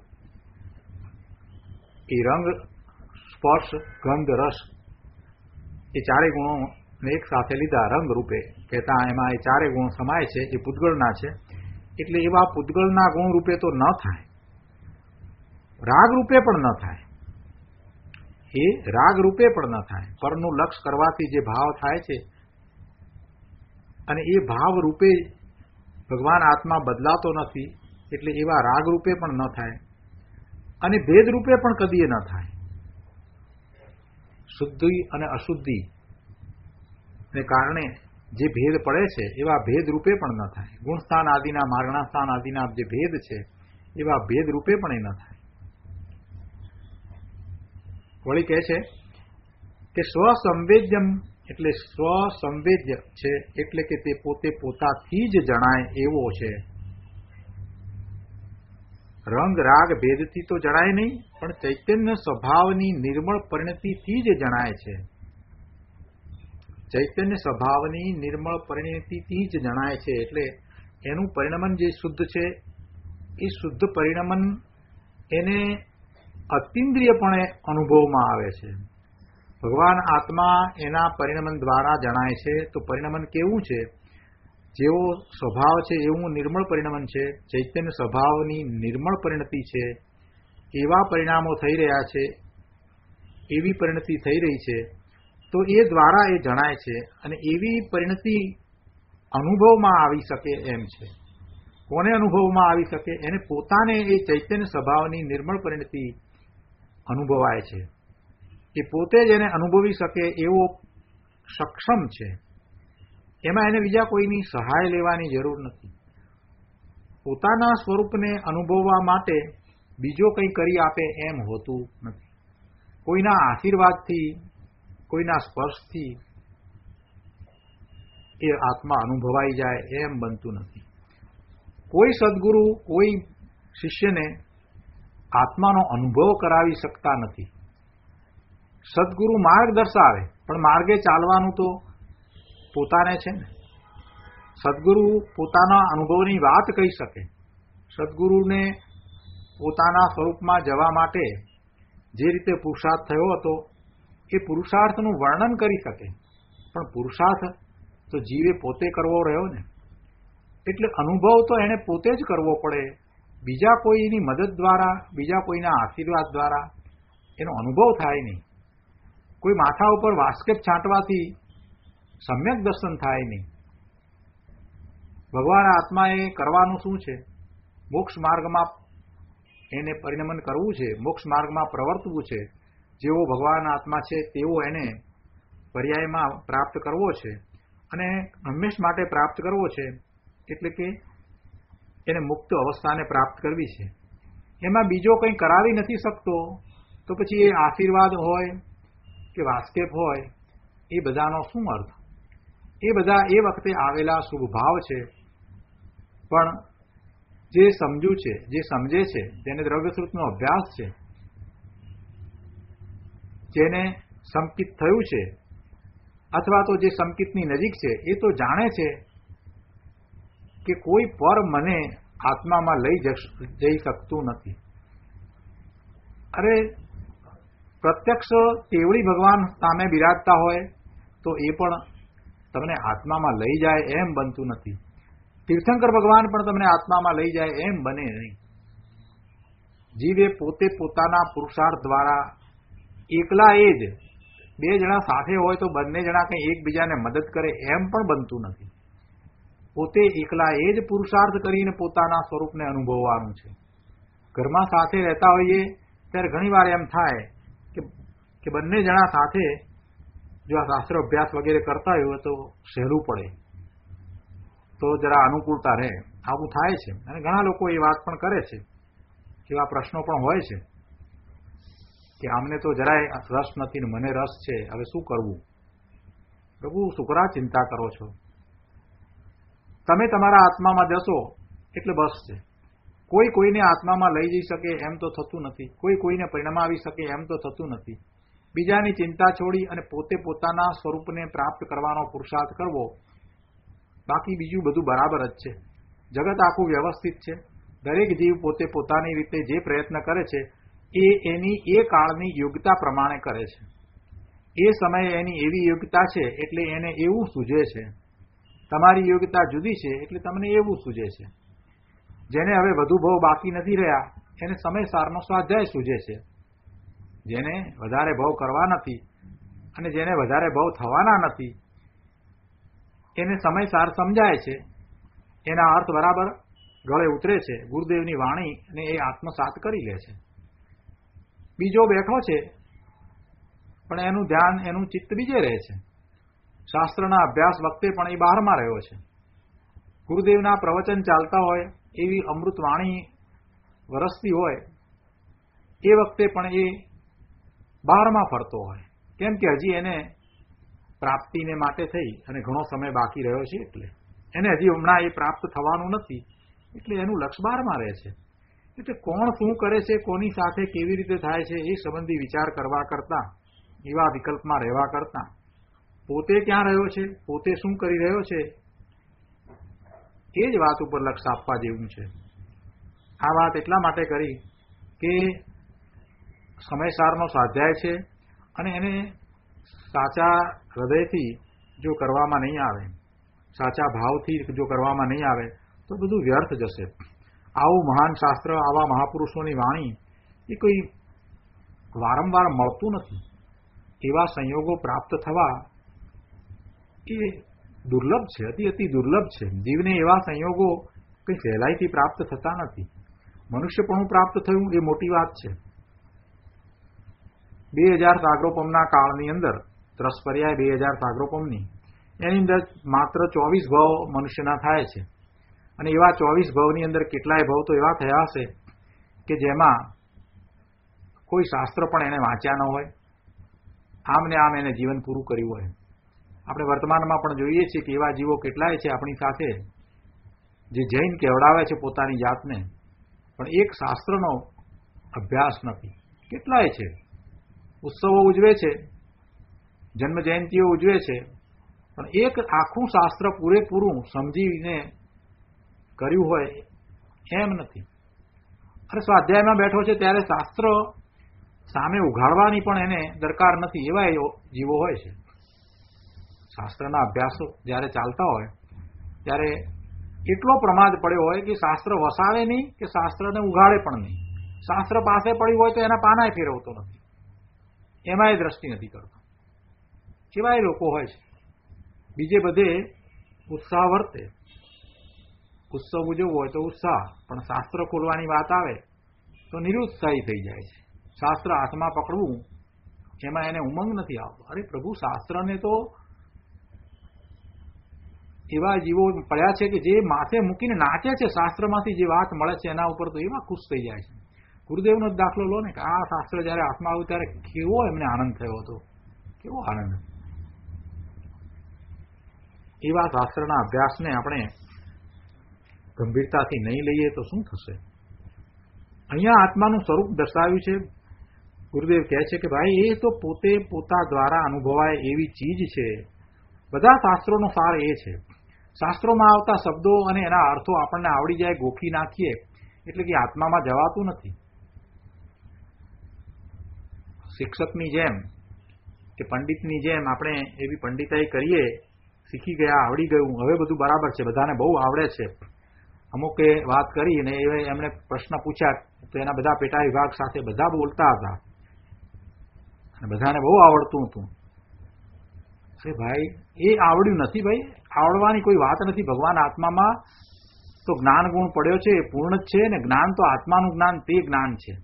એ રંગ, સ્પર્શ, ગંધ, રસ એ ચારે ગુણો એક સાથે લીધા રંગ રૂપે કહેતા એમાં એ ચારે ગુણ સમાય છે, એ પૂતગળના છે. એટલે એવા પૂતગળના ગુણ રૂપે તો ન થાય, રાગ રૂપે પણ ન થાય. એ રાગ રૂપે પણ ન થાય. પરનું લક્ષ કરવાથી જે ભાવ થાય છે અને એ ભાવ રૂપે ભગવાન આત્મા બદલાતો નથી. એટલે એવા રાગ રૂપે પણ ન થાય અને ભેદ રૂપે પણ કદીએ ન થાય. શુદ્ધિ અને અશુદ્ધિ ને કારણે જે ભેદ પડે છે એવા ભેદ રૂપે પણ ન થાય. ગુણસ્થાન આદિના, માર્ગણા સ્થાન આદિના જે ભેદ છે એવા ભેદ રૂપે પણ એ ન થાય. વળી કહે છે કે સ્વસંવેદ્યમ એટલે સ્વસંવેદ્ય છે, એટલે કે તે પોતે પોતાથી જ જણાય એવો છે. રંગ રાગ ભેદથી તો જણાય નહીં, પણ ચૈતન્ય સ્વભાવની નિર્મળ પરિણતિથી જ જણાય છે. ચૈતન્ય સ્વભાવની નિર્મળ પરિણતિથી જ જણાય છે. એટલે એનું પરિણમન જે શુદ્ધ છે એ શુદ્ધ પરિણમન એને અતિન્દ્રિયપણે અનુભવમાં આવે છે. ભગવાન આત્મા એના પરિણમન દ્વારા જણાય છે. તો પરિણમન કેવું છે? જેવો સ્વભાવ છે એવું નિર્મળ પરિણમન છે. ચૈતન્ય સ્વભાવની નિર્મળ પરિણતિ છે. એવા પરિણામો થઈ રહ્યા છે, એવી પરિણતિ થઈ રહી છે. તો એ દ્વારા એ જણાય છે. અને એવી પરિણતિ અનુભવમાં આવી શકે એમ છે. કોને અનુભવમાં આવી શકે? એને પોતાને એ ચૈતન્ય સ્વભાવની નિર્મળ પરિણતિ અનુભવાય છે. એ પોતે જ એને અનુભવી શકે એવો સક્ષમ છે. એમાં એને બીજા કોઈની સહાય લેવાની જરૂર નથી. પોતાના સ્વરૂપને અનુભવવા માટે બીજો કંઈ કરી આપે એમ હોતું નથી. કોઈના આશીર્વાદથી, કોઈના સ્પર્શથી એ આત્મા અનુભવાઈ જાય એમ બનતું નથી. કોઈ સદગુરુ કોઈ શિષ્યને આત્માનો અનુભવ કરાવી શકતા નથી. સદગુરુ માર્ગ દર્શાવે, પણ માર્ગે ચાલવાનું તો પોતાને છે ને. સદગુરુ પોતાના અનુભવની વાત કહી શકે. સદગુરુને પોતાના સ્વરૂપમાં જવા માટે જે રીતે પુરુષાર્થ થયો હતો એ પુરુષાર્થનું વર્ણન કરી શકે, પણ પુરુષાર્થ તો જીવે પોતે કરવો રહ્યો ને. એટલે અનુભવ તો એને પોતે જ કરવો પડે. બીજા કોઈની મદદ દ્વારા, બીજા કોઈના આશીર્વાદ દ્વારા એનો અનુભવ થાય નહીં. કોઈ માથા ઉપર વાસ્કેપ છાંટવાથી સમ્યક દર્શન થાય નહીં. ભગવાન આત્માએ કરવાનું શું છે? મોક્ષ માર્ગમાં એને પરિણમન કરવું છે, મોક્ષ માર્ગમાં પ્રવર્તવું છે. જેવો ભગવાન આત્મા છે તેવો એને પર્યાયમાં પ્રાપ્ત કરવો છે અને હંમેશ માટે પ્રાપ્ત કરવો છે. એટલે કે એને મુક્ત અવસ્થાને પ્રાપ્ત કરવી છે. એમાં બીજો કંઈ કરાવી નથી શકતો તો પછી એ આશીર્વાદ હોય કે વાસ્કેપ હોય એ બધાનો શું અર્થ? એ બધા એ વખતે આવેલા શુભ ભાવ છે, પણ જે સમજુ છે, જે સમજે છે, જેને દ્રવ્યશ્રુતનો અભ્યાસ છે, જેને સંકિત થયું છે અથવા તો જે સંકિતની નજીક છે, એ તો જાણે છે કે કોઈ પર મને આત્મામાં લઈ જઈ શકતું નથી. અરે પ્રત્યક્ષ તેવડી ભગવાન સામે બિરાજતા હોય તો એ પણ તમને આત્મામાં લઈ જાય એમ બનતું નથી. તીર્થંકર ભગવાન પણ તમને આત્મામાં લઈ જાય એમ બને નહીં. જીવે પોતે પોતાના પુરુષાર્થ દ્વારા એકલા એ જ, બે જણા સાથે હોય તો બંને જણા કંઈ એકબીજાને મદદ કરે એમ પણ બનતું નથી. પોતે એકલા એ જ પુરુષાર્થ કરીને પોતાના સ્વરૂપને અનુભવવાનું છે. ઘરમાં સાથે રહેતા હોઈએ ત્યારે ઘણીવાર એમ થાય કે બંને જણા સાથે જો આ શાસ્ત્ર અભ્યાસ વગેરે કરતા હોય તો સહેલું પડે, તો જરા અનુકૂળતા રહે. આવું થાય છે અને ઘણા લોકો એ વાત પણ કરે છે. એવા પ્રશ્નો પણ હોય છે કે આમને તો જરાય રસ નથી ને મને રસ છે, હવે શું કરવું? પ્રભુ શુકરા ચિંતા કરો છો? તમે તમારા આત્મામાં જશો એટલે બસ છે. કોઈ કોઈને આત્મામાં લઈ જઈ શકે એમ તો થતું નથી. કોઈ કોઈને પરિણમાવી શકે એમ તો થતું નથી. બીજાની ચિંતા છોડી અને પોતે પોતાના સ્વરૂપને પ્રાપ્ત કરવાનો પુરુષાર્થ કરવો, બાકી બીજું બધું બરાબર જ છે. જગત આખું વ્યવસ્થિત છે. દરેક જીવ પોતે પોતાની રીતે જે પ્રયત્ન કરે છે એ એની એ કાળની યોગ્યતા પ્રમાણે કરે છે. એ સમયે એની એવી યોગ્યતા છે એટલે એને એવું સૂઝે છે. તમારી યોગ્યતા જુદી છે એટલે તમને એવું સૂઝે છે. જેને હવે વધુ ભવ બાકી નથી રહ્યા એને સમયસારનો સ્વાધ્યાય સૂઝે છે. જેને વધારે ભવ કરવા નથી અને જેને વધારે ભવ થવાના નથી એને સમયસાર સમજાય છે. એના અર્થ બરાબર ગળે ઉતરે છે. ગુરુદેવની વાણી ને એ આત્મસાત કરી લે છે. બીજો બેઠો છે પણ એનું ધ્યાન, એનું ચિત્ત બીજે રહે છે. શાસ્ત્રના અભ્યાસ વખતે પણ એ બહારમાં રહ્યો છે. ગુરુદેવના પ્રવચન ચાલતા હોય, એવી અમૃત વાણી વરસતી હોય એ વખતે પણ એ બહારમાં ફરતો હોય. કેમ કે હજી એને પ્રાપ્તિને માટે થઈ અને ઘણો સમય બાકી રહ્યો છે એટલે એને હજી હમણાં એ પ્રાપ્ત થવાનું નથી એટલે એનું લક્ષ્ય બહારમાં રહે છે. એટલે કોણ શું કરે છે, કોની સાથે કેવી રીતે થાય છે એ સંબંધી વિચાર કરવા કરતાં, એવા વિકલ્પમાં રહેવા કરતાં પોતે ક્યાં રહ્યો છે, પોતે શું કરી રહ્યો છે એ જ વાત ઉપર લક્ષ્ય આપવા જેવું છે. આ વાત એટલા માટે કરી કે સમયસારનો સ્વાધ્યાય છે અને એને સાચા હૃદયથી જો કરવામાં નહીં આવે, સાચા ભાવથી જો કરવામાં નહીં આવે તો બધું વ્યર્થ જશે. આવું મહાન શાસ્ત્ર, આવા મહાપુરુષોની વાણી એ કોઈ વારંવાર મળતું નથી. એવા સંયોગો પ્રાપ્ત થવા એ દુર્લભ છે, અતિ દુર્લભ છે. જીવને એવા સંયોગો કંઈ સહેલાઈથી પ્રાપ્ત થતા નથી. મનુષ્યપણું પ્રાપ્ત થયું એ મોટી વાત છે. 2000 સાગરોપમના કાળની અંદર, ત્રસપર્યાય 2000 સાગરોપમની, એની અંદર માત્ર 24 ભાવ મનુષ્યના થાય છે. અને એવા 24 ભાવની અંદર કેટલાય ભાવ તો એવા થયા હશે કે જેમાં કોઈ શાસ્ત્ર પણ એને વાંચ્યા ન હોય, આમ ને આમ એને જીવન પૂરું કર્યું હોય. આપણે વર્તમાનમાં પણ જોઈએ છીએ કે એવા જીવો કેટલાય છે આપણી સાથે જે જૈન કહેવડાવે છે પોતાની જાતને, પણ એક શાસ્ત્રનો અભ્યાસ નથી. કેટલાય છે ઉત્સવો ઉજવે છે, જન્મ જયંતિઓ ઉજવે છે, પણ એક આખું શાસ્ત્ર પૂરેપૂરું સમજીને કર્યું હોય એમ નથી. અરે સ્વાધ્યાયમાં બેઠો છે ત્યારે શાસ્ત્ર સામે ઉઘાડવાની પણ એને દરકાર નથી, એવા જીવો હોય છે. શાસ્ત્રના અભ્યાસો જ્યારે ચાલતા હોય ત્યારે એટલો પ્રમાદ પડ્યો હોય કે શાસ્ત્ર વસાવે નહીં કે શાસ્ત્રને ઉઘાડે પણ નહીં. શાસ્ત્ર પાસે પડ્યું હોય તો એના પાનાય ફેરવતો નથી, એમાંય દ્રષ્ટિ નથી કરતો. કેવાય લોકો હોય છે. બીજે બધે ઉત્સાહ વર્તે, ઉત્સવ ઉજવવો હોય તો ઉત્સાહ, પણ શાસ્ત્ર ખોલવાની વાત આવે તો નિરુત્સાહી થઈ જાય છે. શાસ્ત્ર હાથમાં પકડવું એમાં એને ઉમંગ નથી આવતો. અરે પ્રભુ, શાસ્ત્રને તો એવા જીવો પડ્યા છે કે જે માથે મૂકીને નાચે છે. શાસ્ત્રમાંથી જે વાત મળે છે એના ઉપર તો એવા ખુશ થઈ જાય છે. ગુરુદેવનો જ દાખલો લો ને, કે આ શાસ્ત્ર જયારે હાથમાં આવ્યું ત્યારે કેવો એમને આનંદ થયો હતો, કેવો આનંદ. એવા શાસ્ત્રના અભ્યાસને આપણે ગંભીરતાથી નહીં લઈએ તો શું થશે? અહીંયા આત્માનું સ્વરૂપ દર્શાવ્યું છે. ગુરુદેવ કહે છે કે ભાઈ, એ તો પોતે પોતા દ્વારા અનુભવાય એવી ચીજ છે. બધા શાસ્ત્રોનો સાર એ છે. શાસ્ત્રોમાં આવતા શબ્દો અને એના અર્થો આપણને આવડી જાય, ગોખી નાખીએ એટલે કે આત્મામાં જવાતું નથી. શિક્ષકની જેમ કે પંડિતની જેમ આપણે એવી પંડિતાઈ કરીએ, શીખી ગયા, આવડી ગયું, હવે બધું બરાબર છે, બધાને બહુ આવડે છે. અમુકે વાત કરી અને એમણે પ્રશ્ન પૂછ્યા તો એના બધા પેટા વિભાગ સાથે બધા બોલતા હતા અને બધાને બહુ આવડતું હતું. અરે ભાઈ, એ આવડ્યું નથી. ભાઈ, આવડવાની કોઈ વાત નથી. ભગવાન આત્મામાં તો જ્ઞાન ગુણ પડ્યો છે, એ પૂર્ણ જ છે ને. જ્ઞાન તો આત્માનું જ્ઞાન, તે જ્ઞાન છે.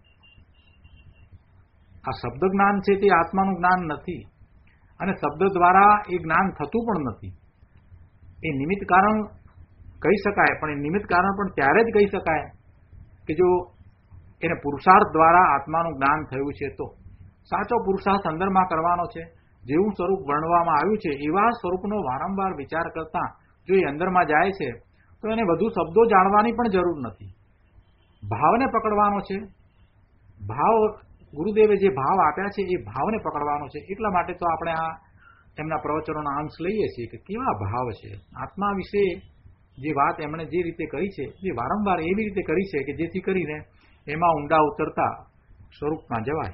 આ શબ્દ જ્ઞાન છે તે આત્માનું જ્ઞાન નથી, અને શબ્દ દ્વારા એ જ્ઞાન થતું પણ નથી. એ નિમિત્ત કારણ કહી શકાય, પણ એ નિમિત્ત કારણ પણ ત્યારે જ કહી શકાય કે જો એને પુરુષાર્થ દ્વારા આત્માનું જ્ઞાન થયું છે. તો સાચો પુરુષાર્થ અંદરમાં કરવાનો છે. જેવું સ્વરૂપ વર્ણવામાં આવ્યું છે એવા સ્વરૂપનો વારંવાર વિચાર કરતા જો એ અંદરમાં જાય છે તો એને વધુ શબ્દો જાણવાની પણ જરૂર નથી. ભાવને પકડવાનો છે. ભાવ, ગુરુદેવે જે ભાવ આપ્યા છે એ ભાવને પકડવાનો છે. એટલા માટે તો આપણે આ એમના પ્રવચનોના અંશ લઈએ છીએ કે કેવા ભાવ છે. આત્મા વિશે જે વાત એમણે જે રીતે કરી છે, જે વારંવાર એવી રીતે કરી છે કે જેથી કરીને એમાં ઊંડા ઉતરતા સ્વરૂપમાં જવાય.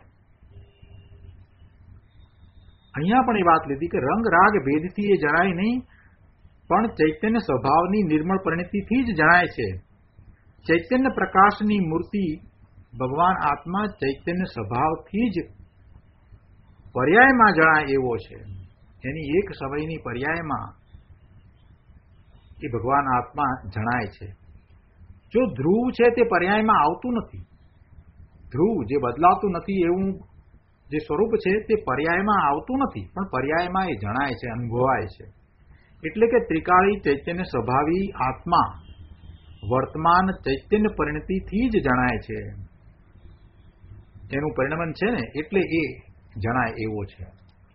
અહીંયા પણ એ વાત લીધી કે રંગ રાગ ભેદથી એ જણાય નહીં, પણ ચૈતન્ય સ્વભાવની નિર્મળ પરિણતિથી જ જણાય છે. ચૈતન્ય પ્રકાશની મૂર્તિ ભગવાન આત્મા ચૈતન્ય સ્વભાવથી જ પર્યાયમાં જણાય એવો છે. એની એક સમયની પર્યાયમાં એ ભગવાન આત્મા જણાય છે. જો ધ્રુવ છે તે પર્યાયમાં આવતું નથી. ધ્રુવ જે બદલાતું નથી એવું જે સ્વરૂપ છે તે પર્યાયમાં આવતું નથી, પણ પર્યાયમાં એ જણાય છે, અનુભવાય છે. એટલે કે ત્રિકાળી ચૈતન્ય સ્વભાવી આત્મા વર્તમાન ચૈતન્ય પરિણતિથી જ જણાય છે. એનું પરિણમન છે ને, એટલે એ જણાય એવો છે.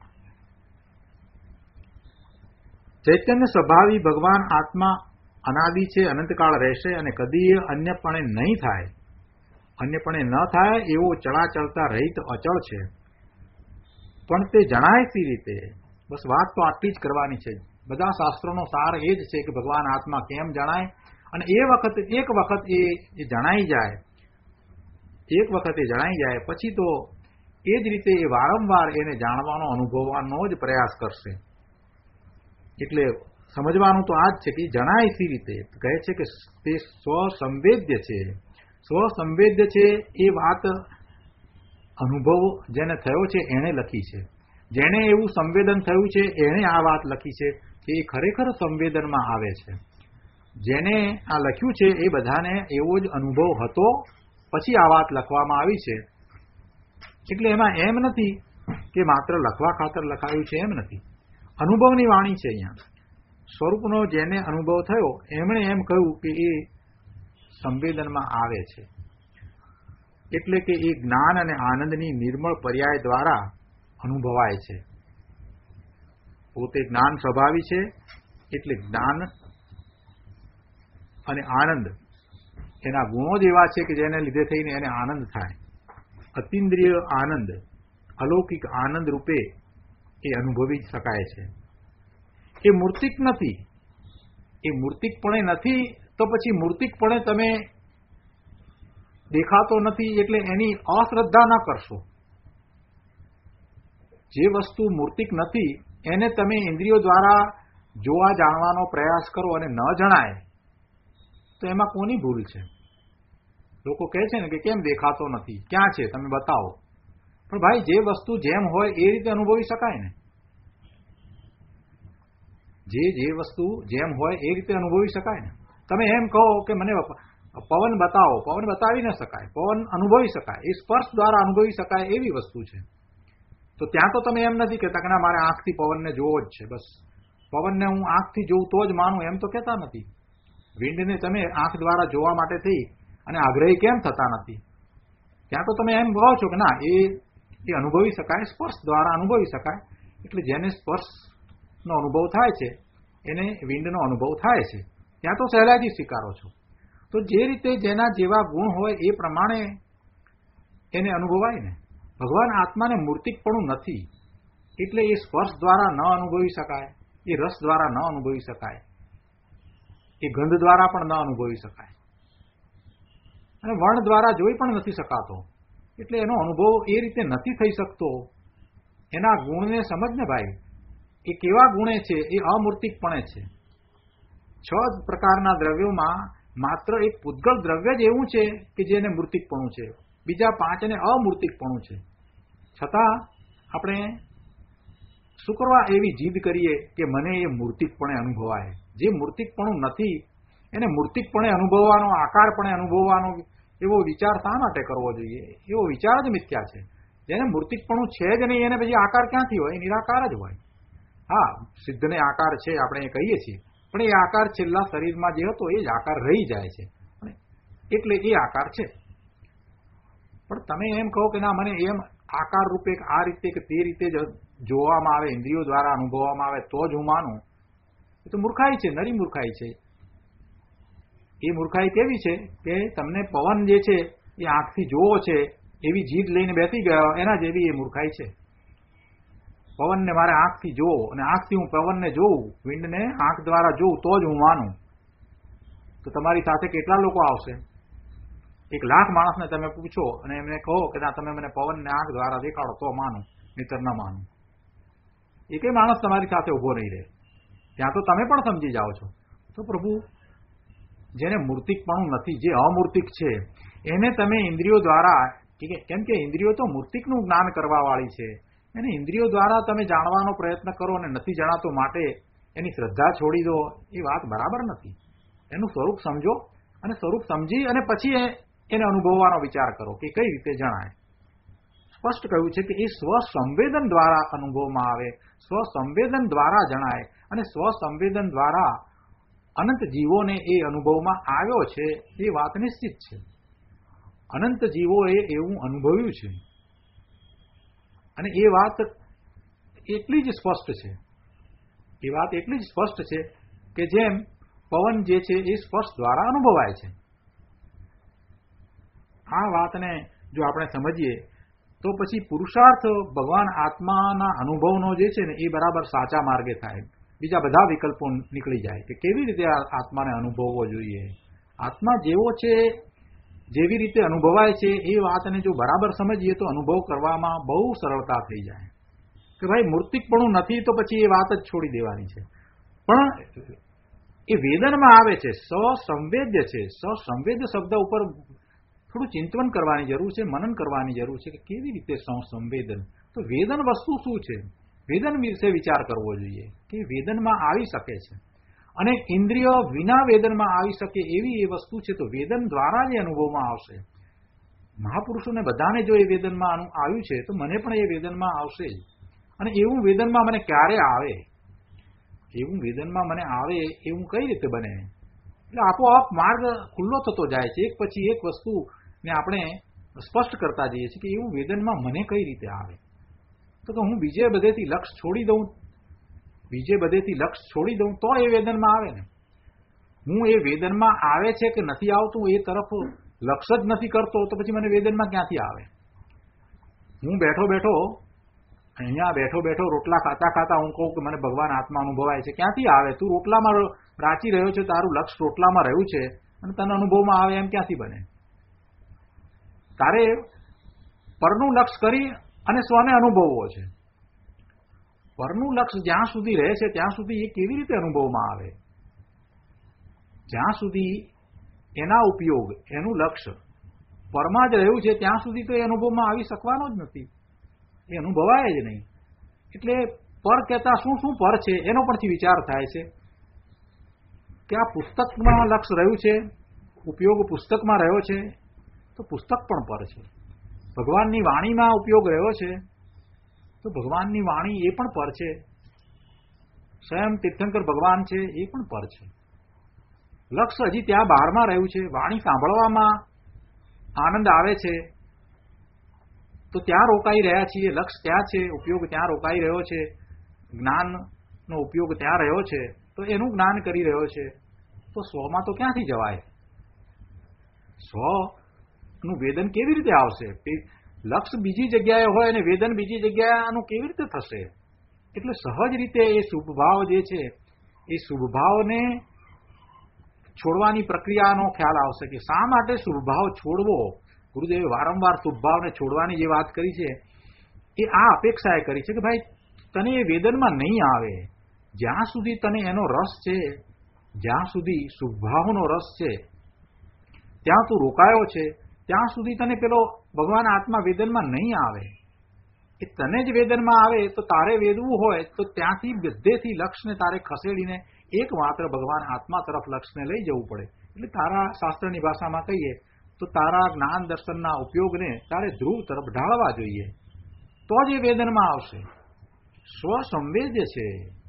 ચૈતન્ય સ્વભાવી ભગવાન આત્મા અનાદિ છે, અનંતકાળ રહેશે અને કદી અન્યપણે નહીં થાય. અન્યપણે ન થાય એવો ચળાચળતા રહિત અચળ છે. પણ તે જણાય સી રીતે? બસ વાત તો આટલી જ કરવાની છે. બધા શાસ્ત્રોનો સાર એ જ છે કે ભગવાન આત્મા કેમ જણાય, અને એક વખત એ જણાઈ જાય, એક વખત એ જણાઈ જાય પછી તો એ જ રીતે એ વારંવાર એને જાણવાનો, અનુભવવાનો જ પ્રયાસ કરશે. એટલે સમજવાનું તો આ જ છે કે જણાય સી રીતે. કહે છે કે તે સ્વસંવેદ્ય છે. સ્વસંવેદ્ય છે એ વાત અનુભવ જેને થયો છે એણે લખી છે. જેણે એવું સંવેદન થયું છે એણે આ વાત લખી છે કે એ ખરેખર સંવેદનમાં આવે છે. જેને આ લખ્યું છે એ બધાને એવો જ અનુભવ હતો, પછી આ વાત લખવામાં આવી છે. એટલે એમાં એમ નથી કે માત્ર લખવા ખાતર લખાયું છે, એમ નથી. અનુભવની વાણી છે. અહીંયા સ્વરૂપનો જેને અનુભવ થયો એમણે એમ કહ્યું કે એ સંવેદનમાં આવે છે. એટલે કે એ જ્ઞાન અને આનંદની નિર્મળ પર્યાય દ્વારા અનુભવાય છે. પોતે જ્ઞાન સ્વભાવી છે, એટલે જ્ઞાન અને આનંદ એના ગુણો જ એવા છે કે જેને લીધે થઈને એને આનંદ થાય. અતિન્દ્રિય આનંદ અલૌકિક આનંદ રૂપે એ અનુભવી શકાય છે. એ મૂર્તિક નથી. એ મૂર્તિકપણે નથી તો પછી મૂર્તિકપણે તમે દેખાતો નથી એટલે એની અશ્રદ્ધા ન કરશો. જે વસ્તુ મૂર્તિક નથી એને તમે ઇન્દ્રિયો દ્વારા જોવા જાણવાનો પ્રયાસ કરો અને ન જણાય તો એમાં કોની ભૂલ છે? લોકો કહે છે ને કે કેમ દેખાતો નથી, ક્યાં છે, તમે બતાવો. પણ ભાઈ, જે વસ્તુ જેમ હોય એ રીતે અનુભવી શકાય ને. જે વસ્તુ જેમ હોય એ રીતે અનુભવી શકાય ને. તમે એમ કહો કે મને પવન બતાવો, પવન બતાવી ન શકાય. પવન અનુભવી શકાય, એ સ્પર્શ દ્વારા અનુભવી શકાય એવી વસ્તુ છે. તો ત્યાં તો તમે એમ નથી કહેતા કે ના મારે આંખથી પવનને જોવો જ છે, બસ પવનને હું આંખથી જોઉં તો જ માનું, એમ તો કહેતા નથી. વિંડને તમે આંખ દ્વારા જોવા માટે થઈ અને આગ્રહી કેમ થતા નથી? ત્યાં તો તમે એમ કહો છો કે ના એ અનુભવી શકાય, સ્પર્શ દ્વારા અનુભવી શકાય. એટલે જેને સ્પર્શનો અનુભવ થાય છે એને વિંડનો અનુભવ થાય છે, ત્યાં તો સહેલાઈથી સ્વીકારો છો. તો જે રીતે જેના જેવા ગુણ હોય એ પ્રમાણે એને અનુભવાય ને. ભગવાન આત્માને મૂર્તિકપણું નથી એટલે એ સ્પર્શ દ્વારા ન અનુભવી શકાય, એ રસ દ્વારા ન અનુભવી શકાય, એ ગંધ દ્વારા પણ ન અનુભવી શકાય, અને વર્ણ દ્વારા જોઈ પણ નથી શકાતો. એટલે એનો અનુભવ એ રીતે નથી થઈ શકતો. એના ગુણને સમજ ને ભાઈ, એ કેવા ગુણે છે? એ અમૂર્તિકપણે છે. 6 પ્રકારના દ્રવ્યોમાં માત્ર એક પૂતગલ દ્રવ્ય જ એવું છે કે જેને મૂર્તિકપણું છે, બીજા 5ને અમૂર્તિકપણું છે. છતાં આપણે શું કરવા એવી જીદ કરીએ કે મને એ મૂર્તિકપણે અનુભવાય? જે મૂર્તિકપણું નથી એને મૂર્તિકપણે અનુભવવાનો, આકારપણે અનુભવવાનો એવો વિચાર શા માટે કરવો જોઈએ? એવો વિચાર જ મિથ્યા છે. જેને મૂર્તિકપણું છે જ નહીં એને પછી આકાર ક્યાંથી હોય? નિરાકાર જ હોય. હા, સિદ્ધને આકાર છે આપણે એ કહીએ છીએ, પણ એ આકાર છેલ્લા શરીરમાં જે હતો એ જ આકાર રહી જાય છે, એટલે એ આકાર છે. પણ તમે એમ કહો કે ના મને એમ આકાર રૂપે આ રીતે કે તે રીતે જ જોવામાં આવે, ઇન્દ્રિયો દ્વારા અનુભવવામાં આવે તો જ હું માનું, એ તો મૂર્ખાઈ છે, નરી મૂર્ખાઈ છે. એ મૂર્ખાઈ કેવી છે કે તમને પવન જે છે એ આંખથી જોવો છે એવી જીદ લઈને બેસી ગયો, એના જેવી એ મૂર્ખાઈ છે. પવનને મારે આંખથી જોવો અને આંખથી હું પવનને જોઉં, વિંડને આંખ દ્વારા જોઉં તો જ હું માનું. તો તમારી સાથે કેટલા લોકો આવશે? 1,00,000 માણસને તમે પૂછો અને એમને કહો કે ના તમે મને પવનને આંખ દ્વારા દેખાડો તો માનું, નહીતર ન માનું. એકેય માણસ તમારી સાથે ઉભો નહીં રહે. ત્યાં તો તમે પણ સમજી જાઓ છો. તો પ્રભુ, જેને મૂર્તિકપણું નથી, જે અમૂર્તિક છે, એને તમે ઇન્દ્રિયો દ્વારા, કેમ કે ઇન્દ્રિયો તો મૂર્તિકનું જ્ઞાન કરવા વાળી છે, એને ઇન્દ્રિયો દ્વારા તમે જાણવાનો પ્રયત્ન કરો અને નથી જણાતો માટે એની શ્રદ્ધા છોડી દો, એ વાત બરાબર નથી. એનું સ્વરૂપ સમજો અને સ્વરૂપ સમજી અને પછી એને અનુભવવાનો વિચાર કરો કે કઈ રીતે જણાય. સ્પષ્ટ કહ્યું છે કે એ સ્વસંવેદન દ્વારા અનુભવમાં આવે, સ્વસંવેદન દ્વારા જણાય, અને સ્વસંવેદન દ્વારા અનંત જીવોને એ અનુભવમાં આવ્યો છે એ વાત નિશ્ચિત છે. અનંત જીવોએ એવું અનુભવ્યું છે અને એ વાત એટલી જ સ્પષ્ટ છે. એ વાત એટલી જ સ્પષ્ટ છે કે જેમ પવન જે છે એ સ્પર્શ દ્વારા અનુભવાય છે. આ વાતને જો આપણે સમજીએ તો પછી પુરુષાર્થ ભગવાન આત્માના અનુભવનો જે છે ને એ બરાબર સાચા માર્ગે થાય. બીજા બધા વિકલ્પો નીકળી જાય કે કેવી રીતે આત્માને અનુભવવો જોઈએ. આત્મા જેવો છે, જેવી રીતે અનુભવાય છે એ વાતને જો બરાબર સમજીએ તો અનુભવ કરવામાં બહુ સરળતા થઈ જાય. કે ભાઈ મૂર્તિકપણું નથી તો પછી એ વાત જ છોડી દેવાની છે. પણ એ વેદનમાં આવે છે, સસંવેદ્ય છે. સસંવેદ્ય શબ્દ ઉપર થોડું ચિંતન કરવાની જરૂર છે, મનન કરવાની જરૂર છે કે કેવી રીતે સંવેદન. તો વેદન વસ્તુ શું છે? વેદન વિશે વિચાર કરવો જોઈએ કે વેદનમાં આવી શકે છે અને ઇન્દ્રિય વિના વેદનમાં આવી શકે એવી એ વસ્તુ છે. તો વેદન દ્વારા જ અનુભવમાં આવશે. મહાપુરુષોને બધાને જો એ વેદનમાં આવ્યું છે તો મને પણ એ વેદનમાં આવશે જ. અને એવું વેદનમાં મને ક્યારે આવે? એવું વેદનમાં મને આવે એવું કઈ રીતે બને? એટલે આપોઆપ માર્ગ ખુલ્લો થતો જાય છે. એક પછી એક વસ્તુને આપણે સ્પષ્ટ કરતા જઈએ છીએ કે એવું વેદનમાં મને કઈ રીતે આવે. તો હું બીજે બધેથી લક્ષ છોડી દઉં તો એ વેદનમાં આવે ને. હું એ વેદનમાં આવે છે કે નથી આવતું એ તરફ લક્ષ જ નથી કરતો તો પછી મને વેદનમાં ક્યાંથી આવે? હું બેઠો બેઠો અહીંયા બેઠો બેઠો રોટલા ખાતા ખાતા હું કહું કે મને ભગવાન આત્મા અનુભવાય છે, ક્યાંથી આવે? તું રોટલામાં રાચી રહ્યો છે, તારું લક્ષ રોટલામાં રહ્યું છે અને તને અનુભવમાં આવે એમ ક્યાંથી બને? તારે પરનું લક્ષ કરી અને સ્વને અનુભવવો છે. પરનું લક્ષ જ્યાં સુધી રહે છે ત્યાં સુધી એ કેવી રીતે અનુભવમાં આવે? જ્યાં સુધી એના ઉપયોગ, એનું લક્ષ્ય પરમાં જ રહ્યું છે ત્યાં સુધી તો એ અનુભવમાં આવી શકવાનો જ નથી, એ અનુભવાય જ નહીં. એટલે પર કહેતા શું શું પર છે એનો પરથી વિચાર થાય છે કે આ પુસ્તકમાં લક્ષ રહ્યું છે, ઉપયોગ પુસ્તકમાં રહ્યો છે તો પુસ્તક પણ પર છે. ભગવાનની વાણીમાં ઉપયોગ રહ્યો છે તો ભગવાનની વાણી એ પણ પર છે. સ્વયં તીર્થંકર ભગવાન છે એ પણ પર છે. લક્ષ હજી ત્યાં બહારમાં રહ્યું છે. વાણી સાંભળવામાં આનંદ આવે છે તો ત્યાં રોકાઈ રહ્યા છીએ, લક્ષ ત્યાં છે, ઉપયોગ ત્યાં રોકાઈ રહ્યો છે, જ્ઞાનનો ઉપયોગ ત્યાં રહ્યો છે તો એનું જ્ઞાન કરી રહ્યો છે. તો સ્વમાં તો ક્યાંથી જવાય? સ્વનું વેદન કેવી રીતે આવશે? લક્ષ બીજી જગ્યાએ હોય અને વેદન બીજી જગ્યાએ આનું કેવી રીતે થશે? એટલે સહજ રીતે એ શુભભાવ જે છે એ શુભભાવને છોડવાની પ્રક્રિયાનો ખ્યાલ આવશે કે શા માટે શુભભાવ છોડવો. ગુરુદેવે વારંવાર શુભભાવને છોડવાની જે વાત કરી છે એ આ અપેક્ષાએ કરી છે કે ભાઈ તને એ વેદનમાં નહીં આવે જ્યાં સુધી તને એનો રસ છે, જ્યાં સુધી શુભભાવનો રસ છે ત્યાં તું રોકાયો છે, ત્યાં સુધી તને પેલો ભગવાન આત્મા વેદનમાં નહીં આવે. એ તને જ વેદનમાં આવે તો તારે વેદવું હોય તો ત્યાંથી બધેથી લક્ષને તારે ખસેડીને એકમાત્ર ભગવાન આત્મા તરફ લક્ષને લઈ જવું પડે. એટલે તારા શાસ્ત્રની ભાષામાં કહીએ તો તારા જ્ઞાન દર્શનના ઉપયોગને તારે ધ્રુવ તરફ ઢાળવા જોઈએ તો જ એ વેદનમાં આવશે. સ્વસંવેદ્ય છે.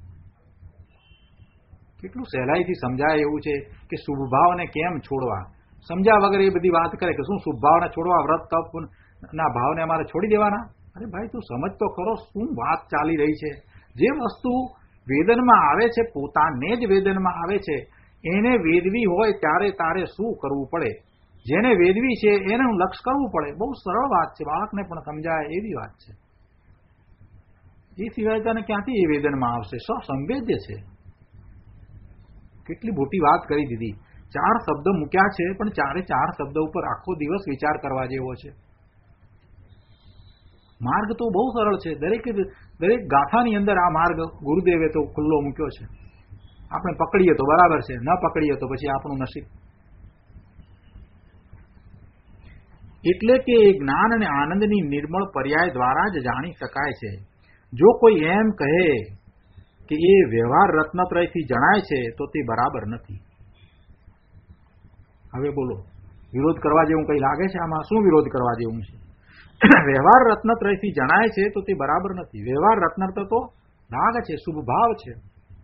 કેટલું સહેલાઈથી સમજાય એવું છે કે શુભભાવને કેમ છોડવા. સમજ્યા વગર એ બધી વાત કરે કે શું શુભભાવને છોડવા, વ્રત તપ ના ભાવને અમારે છોડી દેવાના? અરે ભાઈ તું સમજ તો ખરો શું વાત ચાલી રહી છે. જે વસ્તુ વેદનમાં આવે છે, પોતાને જ વેદનમાં આવે છે, એને વેદવી હોય ત્યારે તારે શું કરવું પડે? જેને વેદવી છે એનું લક્ષ કરવું પડે. બહુ સરળ વાત છે, બાળકને પણ સમજાય એવી વાત છે. એ સિવાય તને ક્યાંથી એ વેદનમાં આવશે? સંવેદ્ય છે. કેટલી મોટી વાત કરી દીધી. 4 શબ્દ મૂક્યા છે પણ 4 શબ્દ ઉપર આખો દિવસ વિચાર કરવા જેવો છે. માર્ગ તો બહુ સરળ છે. દરેક ગાથાની અંદર આ માર્ગ ગુરુદેવે તો ખુલ્લો મૂક્યો છે. આપણે પકડીએ તો બરાબર છે, ન પકડીએ તો પછી આપણું નસીબ. એટલે કે જ્ઞાન અને આનંદની નિર્મળ પર્યાય દ્વારા જ જાણી શકાય છે. જો કોઈ એમ કહે કે એ વ્યવહાર રત્નત્રયથી જણાય છે તો તે બરાબર નથી. હવે બોલો, વિરોધ કરવા જેવું કઈ લાગે છે? આમાં શું વિરોધ કરવા જેવું છે? વ્યવહાર રત્નત્રયથી જણાય છે તો તે બરાબર નથી. વ્યવહાર રત્નત્ર તો રાગ છે, શુભ ભાવ છે.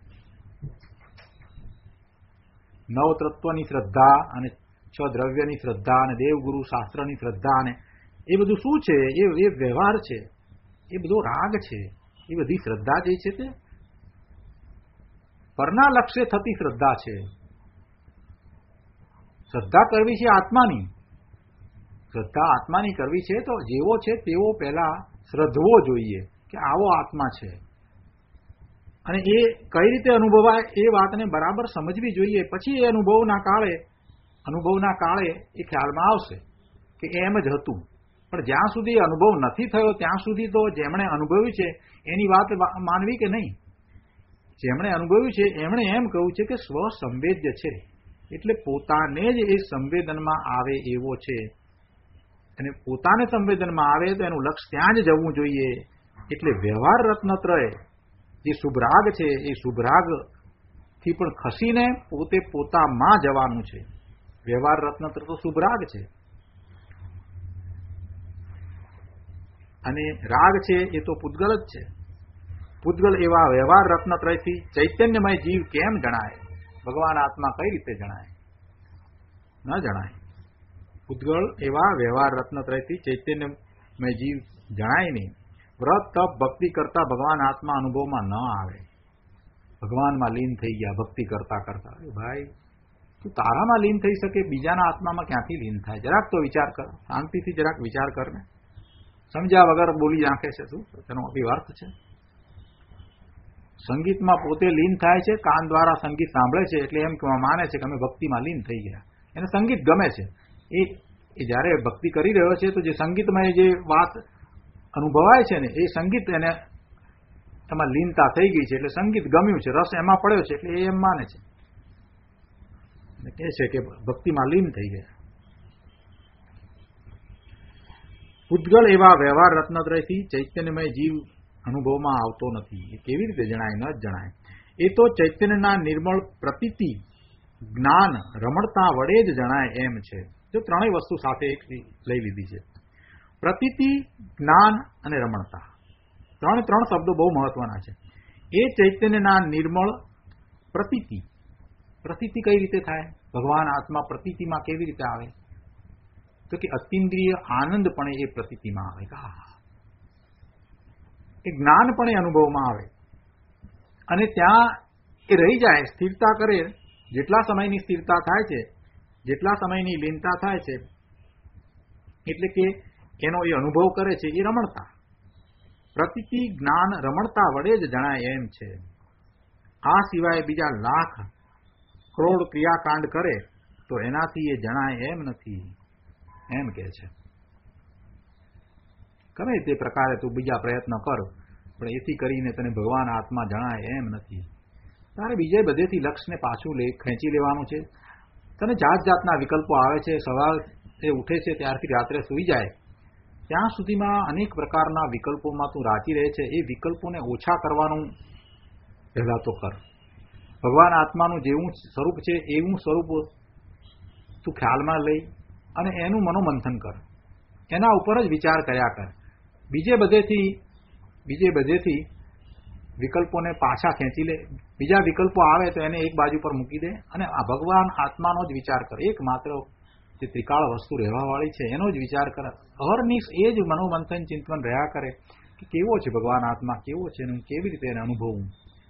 9 તત્વની શ્રદ્ધા અને 6 દ્રવ્યની શ્રદ્ધા અને દેવગુરુ શાસ્ત્રની શ્રદ્ધા અને એ બધું શું છે? એ વ્યવહાર છે, એ બધો રાગ છે. એ બધી શ્રદ્ધા જે છે તે પરના લક્ષ્ય થતી શ્રદ્ધા છે. શ્રદ્ધા કરવી છે આત્માની. શ્રદ્ધા આત્માની કરવી છે તો જેવો છે તેવો પહેલા શ્રદ્ધવો જોઈએ કે આવો આત્મા છે. અને એ કઈ રીતે અનુભવાય એ વાતને બરાબર સમજવી જોઈએ. પછી એ અનુભવના કાળે એ ખ્યાલમાં આવશે કે એમ જ હતું. પણ જ્યાં સુધી અનુભવ નથી થયો ત્યાં સુધી તો જેમણે અનુભવ્યું છે એની વાત માનવી કે નહીં? જેમણે અનુભવ્યું છે એમણે એમ કહ્યું છે કે સ્વ સંવેદ્ય છે, એટલે પોતાને જ એ સંવેદનમાં આવે એવો છે. અને પોતાને સંવેદનમાં આવે તો એનું લક્ષ્ય ત્યાં જ જવું જોઈએ. એટલે વ્યવહાર રત્નત્રય જે શુભરાગ છે એ શુભરાગથી પણ ખસીને પોતે પોતામાં જવાનું છે. વ્યવહાર રત્નત્ર તો શુભરાગ છે અને રાગ છે એ તો પૂતગલ જ છે. પૂતગલ એવા વ્યવહાર રત્નત્રયથી ચૈતન્યમય જીવ કેમ જણાય? ભગવાન આત્મા કઈ રીતે જણાય? ન જણાય. પૂતગલ એવા વ્યવહાર રત્નત્રયથી ચૈતન્યમય જીવ જણાય નહીં. વ્રત તપ ભક્તિ કરતા ભગવાન આત્મા અનુભવમાં ન આવે. ભગવાનમાં લીન થઈ ગયા ભક્તિ કરતા કરતા. ભાઈ તું તારામાં લીન થઈ શકે, બીજાના આત્મામાં ક્યાંથી લીન થાય? જરાક તો વિચાર કર, શાંતિથી જરાક વિચાર કર ને. સમજ્યા વગર બોલી નાખે છે. શું તેનો અર્થ છે? સંગીતમાં પોતે લીન થાય છે, કાન દ્વારા સંગીત સાંભળે છે એટલે એમ માને છે કે અમે ભક્તિમાં લીન થઈ ગયા. એને સંગીત ગમે છે. એ જ્યારે ભક્તિ કરી રહ્યો છે તો જે સંગીતમાં જે વાત અનુભવાય છે ને એ સંગીત એને એમાં લીનતા થઈ ગઈ છે એટલે સંગીત ગમ્યું છે, રસ એમાં પડ્યો છે એટલે એ એમ માને છે કહે છે કે ભક્તિમાં લીન થઈ ગયા. પૂતગલ એવા વ્યવહાર રત્નત્રયથી ચૈતન્યમય જીવ અનુભવમાં આવતો નથી. એ કેવી રીતે જણાય? ન જણાય. એ તો ચૈતન્યના નિર્મળ પ્રતીતિ, જ્ઞાન, રમણતા વડે જ જણાય એમ છે. જો ત્રણેય વસ્તુ સાથે એક લઈ લીધી છે. પ્રતીતિ, જ્ઞાન અને રમણતા, ત્રણ શબ્દો બહુ મહત્વના છે. એ ચૈતન્યના નિર્મળ પ્રતીતિ. પ્રતીતિ કઈ રીતે થાય? ભગવાન આત્મા પ્રતીતિમાં કેવી રીતે આવે? તો કે અતિન્દ્રિય આનંદ પણ એ પ્રતીતિમાં આવે, એ જ્ઞાન પણ એ અનુભવમાં આવે અને ત્યાં એ રહી જાય, સ્થિરતા કરે. જેટલા સમયની સ્થિરતા થાય છે, જેટલા સમયની લીનતા થાય છે, એટલે કે એનો એ અનુભવ કરે છે, એ રમણતા. પ્રતીતિ, જ્ઞાન, રમણતા વડે જ જણાય એમ છે. આ સિવાય બીજા લાખ કરોડ ક્રિયાકાંડ કરે તો એનાથી એ જણાય એમ નથી, એમ કે છે. ગમે તે પ્રકારે તું બીજા પ્રયત્ન કર પણ એથી કરીને તને ભગવાન આત્મા જણાય એમ નથી. તારે બીજે બધેથી લક્ષ્યને પાછું ખેંચી લેવાનું છે. તને જાત જાતના વિકલ્પો આવે છે. સવારે ઉઠે છે ત્યારથી રાત્રે સૂઈ જાય ત્યાં સુધીમાં અનેક પ્રકારના વિકલ્પોમાં તું રાચી રહે છે. એ વિકલ્પોને ઓછા કરવાનું પહેલા તો કર. ભગવાન આત્માનું જેવું સ્વરૂપ છે એવું સ્વરૂપ તું ખ્યાલમાં લઈ અને એનું મનોમંથન કર. એના ઉપર જ વિચાર કર્યા કર. બીજે બધેથી વિકલ્પોને પાછા ખેંચી લે. બીજા વિકલ્પો આવે તો એને એક બાજુ પર મૂકી દે અને આ ભગવાન આત્માનો જ વિચાર કર. એકમાત્ર જે ત્રિકાળ વસ્તુ રહેવાવાળી છે એનો જ વિચાર કર. અહર્નિશ એ જ મનોમંથન ચિંતન રહ્યા કરે કે કેવો છે ભગવાન આત્મા, કેવો છે અને કેવી રીતે એને અનુભવવું.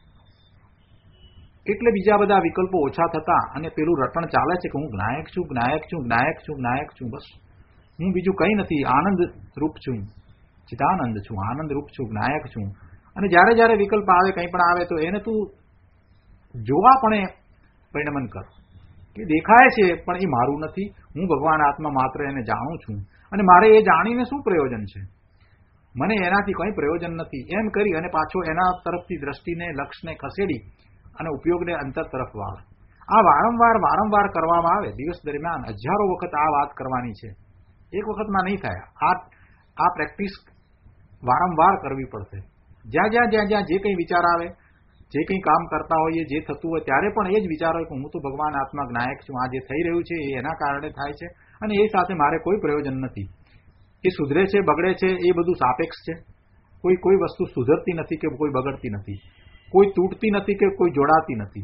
એટલે બીજા બધા વિકલ્પો ઓછા થતા અને પેલું રટણ ચાલે છે કે હું જ્ઞાયક છું, જ્ઞાયક છું, જ્ઞાયક છું, જ્ઞાયક છું. બસ હું બીજું કંઈ નથી, આનંદ રૂપ છું, ચિદાનંદ છું, આનંદ રૂપ છું, જ્ઞાયક છું. અને જ્યારે જ્યારે વિકલ્પ આવે, કંઈ પણ આવે તો એને તું જોવાપણે પરિણમન કર કે દેખાય છે પણ એ મારું નથી, હું ભગવાન આત્મા માત્ર એને જાણું છું અને મારે એ જાણીને શું પ્રયોજન છે, મને એનાથી કંઈ પ્રયોજન નથી, એમ કરી અને પાછો એના તરફથી દ્રષ્ટિને, લક્ષ્યને ખસેડી અને ઉપયોગને અંતર તરફ વાળ. આ વારંવાર કરવામાં આવે. દિવસ દરમિયાન હજારો વખત આ વાત કરવાની છે. એક વખતમાં નહીં થાય. આ પ્રેક્ટિસ વારંવાર કરવી પડશે. જ્યાં જે કંઈ વિચાર આવે, જે કંઈ કામ કરતા હોઈએ, જે થતું હોય ત્યારે પણ એ જ વિચારો કે હું તો ભગવાન આત્મા જ્ઞાયક છું. આ જે થઈ રહ્યું છે એ એના કારણે થાય છે અને એ સાથે મારે કોઈ પ્રયોજન નથી. એ સુધરે છે, બગડે છે, એ બધું સાપેક્ષ છે. કોઈ વસ્તુ સુધરતી નથી કે કોઈ બગડતી નથી, કોઈ તૂટતી નથી કે કોઈ જોડાતી નથી.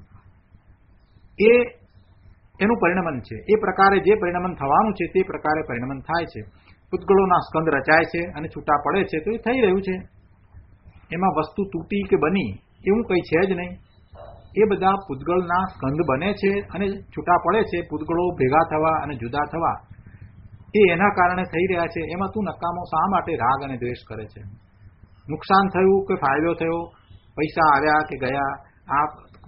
એ એનું પરિણમન છે. એ પ્રકારે જે પરિણમન થવાનું છે તે પ્રકારે પરિણમન થાય છે. પૂતગળોના સ્કંદ રચાય છે અને છૂટા પડે છે તો એ થઈ રહ્યું છે. એમાં વસ્તુ તૂટી કે બની એવું કંઈ છે જ નહીં. એ બધા પૂતગળના સ્કંદ બને છે અને છૂટા પડે છે. પૂતગળો ભેગા થવા અને જુદા થવા એ એના કારણે થઈ રહ્યા છે. એમાં તું નકામો શા માટે રાગ અને દ્વેષ કરે છે? નુકસાન થયું કે ફાયદો થયો, પૈસા આવ્યા કે ગયા, આ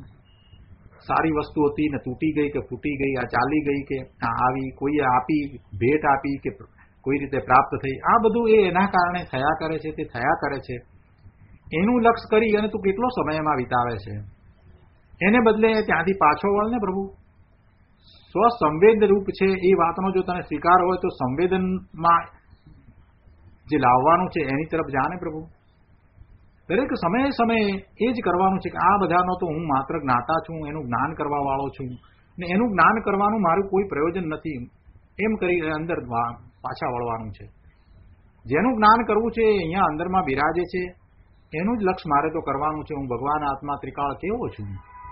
સારી વસ્તુ હતી ને તૂટી ગઈ કે ફૂટી ગઈ, આ ચાલી ગઈ કે આ આવી, કોઈએ આપી, ભેટ આપી કે કોઈ રીતે પ્રાપ્ત થઈ, આ બધું એ એના કારણે થયા કરે છે. તે થયા કરે છે. એનું લક્ષ્ય કરી અને તું કેટલો સમય એમાં વિતાવે છે? એને બદલે ત્યાંથી પાછો વળ ને પ્રભુ. સ્વસંવેદ રૂપ છે એ વાતનો જો તને સ્વીકાર હોય તો સંવેદનમાં જે લાવવાનું છે એની તરફ જાને પ્રભુ. દરેક સમયે એ જ કરવાનું છે કે આ બધાનો તો હું માત્ર જ્ઞાતા છું, એનું જ્ઞાન કરવા વાળો છું ને એનું જ્ઞાન કરવાનું મારું કોઈ પ્રયોજન નથી એમ કરી અંદર પાછા વળવાનું છે. જેનું જ્ઞાન કરવું છે એ અહીંયા અંદરમાં બિરાજે છે, એનું જ લક્ષ્ય મારે તો કરવાનું છે. હું ભગવાન આત્મા ત્રિકાળ કેવો છું,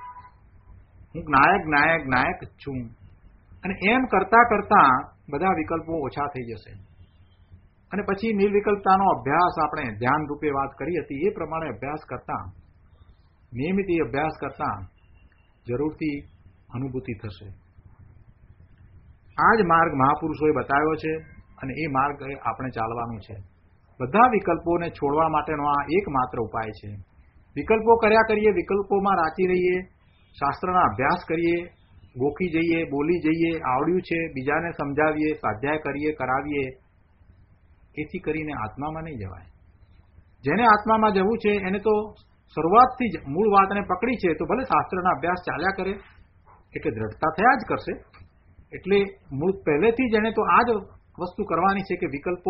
હું જ્ઞાયક છું. અને એમ કરતા કરતા બધા વિકલ્પો ઓછા થઈ જશે અને પછી નિર્વિકલ્પતાનો અભ્યાસ આપણે ધ્યાન રૂપે વાત કરી હતી એ પ્રમાણે અભ્યાસ કરતા, નિયમિત અભ્યાસ કરતા જરૂરથી અનુભૂતિ થશે. આ જ માર્ગ મહાપુરુષોએ બતાવ્યો છે અને એ માર્ગ આપણે ચાલવાનું છે. બધા વિકલ્પોને છોડવા માટેનો આ એકમાત્ર ઉપાય છે. વિકલ્પો કર્યા કરીએ, વિકલ્પોમાં રાચી રહીએ, શાસ્ત્રના અભ્યાસ કરીએ, ગોખી જઈએ, બોલી જઈએ, આવડ્યું છે, બીજાને સમજાવીએ, સ્વાધ્યાય કરીએ, કરાવીએ, એથી કરીને આત્મામાં નહીં જવાય. જેને આત્મામાં જવું છે એને તો શરૂઆતથી જ મૂળ વાતને પકડી છે તો ભલે શાસ્ત્રના અભ્યાસ ચાલ્યા કરે એટલે દ્રઢતા થયા જ કરશે. એટલે મૂળ પહેલેથી જ એને તો આ જ વસ્તુ કરવાની છે કે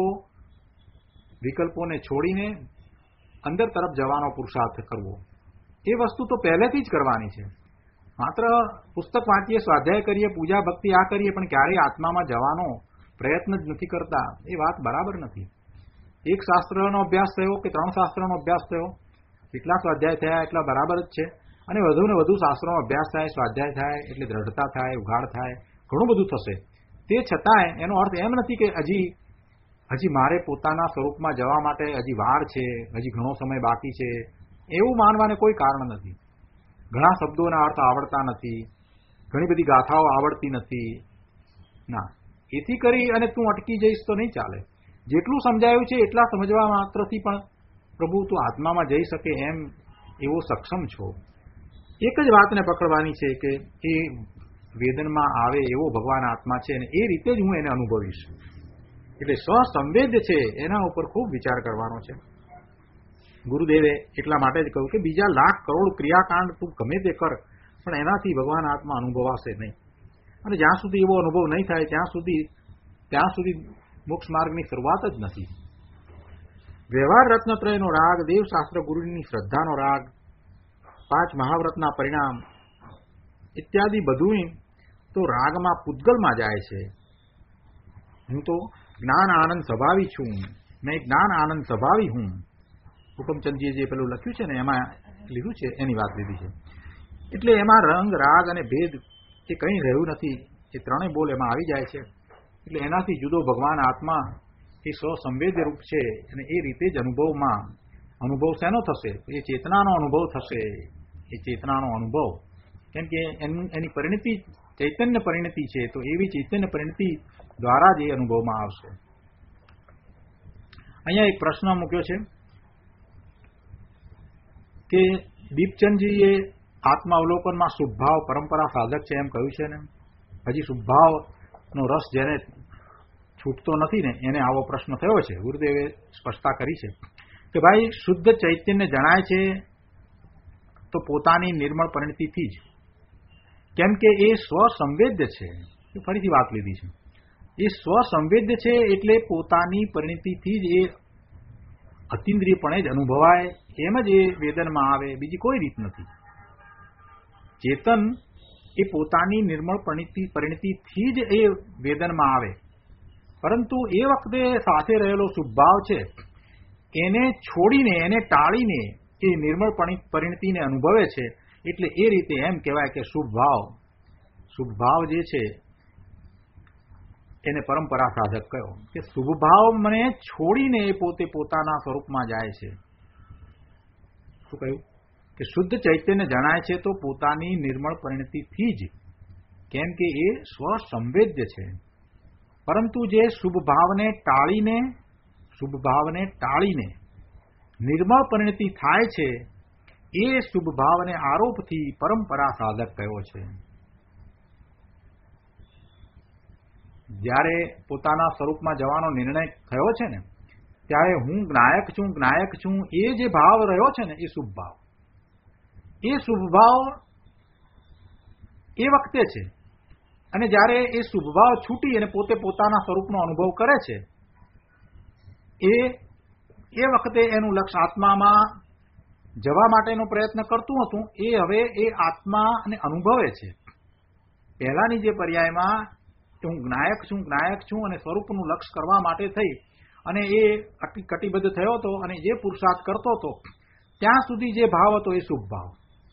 વિકલ્પોને છોડીને અંદર તરફ જવાનો પુરુષાર્થ કરવો. એ વસ્તુ તો પહેલેથી જ કરવાની છે. માત્ર પુસ્તક વાંચીએ, સ્વાધ્યાય કરીએ, પૂજા ભક્તિ આ કરીએ પણ ક્યારેય આત્મામાં જવાનો પ્રયત્ન જ નથી કરતા, એ વાત બરાબર નથી. એક શાસ્ત્રનો અભ્યાસ થયો કે 3 શાસ્ત્રનો અભ્યાસ થયો, કેટલા સ્વાધ્યાય થયા એટલા બરાબર જ છે. અને વધુ ને વધુ શાસ્ત્રોનો અભ્યાસ થાય, સ્વાધ્યાય થાય એટલે દ્રઢતા થાય, ઉઘાડ થાય, ઘણું બધું થશે. તે છતાંય એનો અર્થ એમ નથી કે હજી મારે પોતાના સ્વરૂપમાં જવા માટે હજી વાર છે, હજી ઘણો સમય બાકી છે, એવું માનવાને કોઈ કારણ નથી. ઘણા શબ્દોના અર્થ આવડતા નથી, ઘણી બધી ગાથાઓ આવડતી નથી. ના, એથી કરી અને તું અટકી જઈશ તો નહીં ચાલે. જેટલું સમજાયું છે એટલા સમજવા માત્રથી પણ પ્રભુ તું આત્મામાં જઈ શકે એમ એવો સક્ષમ છો. એક જ વાતને પકડવાની છે કે એ વેદનમાં આવે એવો ભગવાન આત્મા છે અને એ રીતે જ હું એને અનુભવીશ. એટલે સ્વસંવેદ્ય છે એના ઉપર ખૂબ વિચાર કરવાનો છે. ગુરુદેવે એટલા માટે જ કહ્યું કે બીજા લાખ કરોડ ક્રિયાકાંડ તું ગમે તે કર પણ એનાથી ભગવાન આત્મા અનુભવાશે નહીં. અને જ્યાં સુધી એવો અનુભવ નહીં થાય ત્યાં સુધી મોક્ષ માર્ગની શરૂઆત જ નથી. વ્યવહાર રત્નત્રયનો રાગ, દેવશાસ્ત્ર ગુરુની શ્રદ્ધાનો રાગ, 5 મહાવ્રતના પરિણામ ઇત્યાદિ બધું તો રાગમાં પૂતગલમાં જાય છે. હું તો જ્ઞાન આનંદ સ્વભાવી છું, મેં જ્ઞાન આનંદ સ્વભાવી હું. હુકમચંદજીએ જે પેલું લખ્યું છે ને એમાં લીધું છે, એની વાત લીધી છે. એટલે એમાં રંગ, રાગ અને ભેદ એ કંઈ રહ્યું નથી, એ ત્રણેય બોલ એમાં આવી જાય છે. એટલે એનાથી જુદો ભગવાન આત્મા એ સ્વસંવેદ્ય રૂપ છે અને એ રીતે જ અનુભવ શેનો થશે? એ ચેતનાનો અનુભવ થશે. એ ચેતનાનો અનુભવ કેમ કે એની પરિણતિ ચૈતન્ય પરિણતિ છે, તો એવી ચૈતન્ય પરિણતિ દ્વારા જ એ અનુભવમાં આવશે. અહીંયા એક પ્રશ્ન મૂક્યો છે કે દીપચંદજીએ આત્માવલોકનમાં શુભભાવ પરંપરા સાધક છે એમ કહ્યું છે ને, હજી શુભભાવનો રસ જેને છૂટતો નથી ને એને આવો પ્રશ્ન થયો છે. ગુરુદેવે સ્પષ્ટતા કરી છે કે ભાઈ શુદ્ધ ચૈતન્ય જણાય છે તો પોતાની નિર્મળ પરિણતિથી જ, કેમ કે એ સ્વસંવેદ્ય છે. ફરીથી વાત લીધી છે, એ સ્વસંવેદ્ય છે એટલે પોતાની પરિણતિથી જ એ અતિન્દ્રિયપણે જ અનુભવાય, એમ જ એ વેદનમાં આવે, બીજી કોઈ રીત નથી. ચેતન એ પોતાની નિર્મળ પરિણતિથી જ એ વેદનમાં આવે, પરંતુ એ વખતે સાથે રહેલો શુભભાવ છે એને છોડીને, એને ટાળીને એ નિર્મળ પરિણતિને અનુભવે છે. એટલે એ રીતે એમ કહેવાય કે શુભભાવ જે છે એને પરંપરા સાધક કહ્યો કે શુભભાવ મને છોડીને એ પોતે પોતાના સ્વરૂપમાં જાય છે. શું કહ્યું કે શુદ્ધ ચૈતન્ય જણાય છે તો પોતાની નિર્મળ પરિણતિથી જ, કેમ કે એ સ્વસંવેદ્ય છે. પરંતુ જે શુભભાવને ટાળીને નિર્મળ પરિણતિ થાય છે એ શુભભાવને આરોપથી પરંપરા સાધક કયો છે. જ્યારે પોતાના સ્વરૂપમાં જવાનો નિર્ણય થયો છે ને ત્યારે હું જ્ઞાયક છું એ જે ભાવ રહ્યો છે ને એ શુભભાવ એ વખતે છે. અને જ્યારે એ શુભભાવ છૂટી અને પોતે પોતાના સ્વરૂપનો અનુભવ કરે છે એ વખતે એનું લક્ષ્ય આત્મામાં જવા માટેનો પ્રયત્ન કરતું હતું, એ હવે એ આત્માને અનુભવે છે. પહેલાની જે પર્યાયમાં હું જ્ઞાયક છું અને સ્વરૂપનું લક્ષ્ય કરવા માટે થઈ અને એ કટિબદ્ધ થયો હતો અને જે પુરુષાર્થ કરતો હતો ત્યાં સુધી જે ભાવ હતો એ શુભ ભાવ.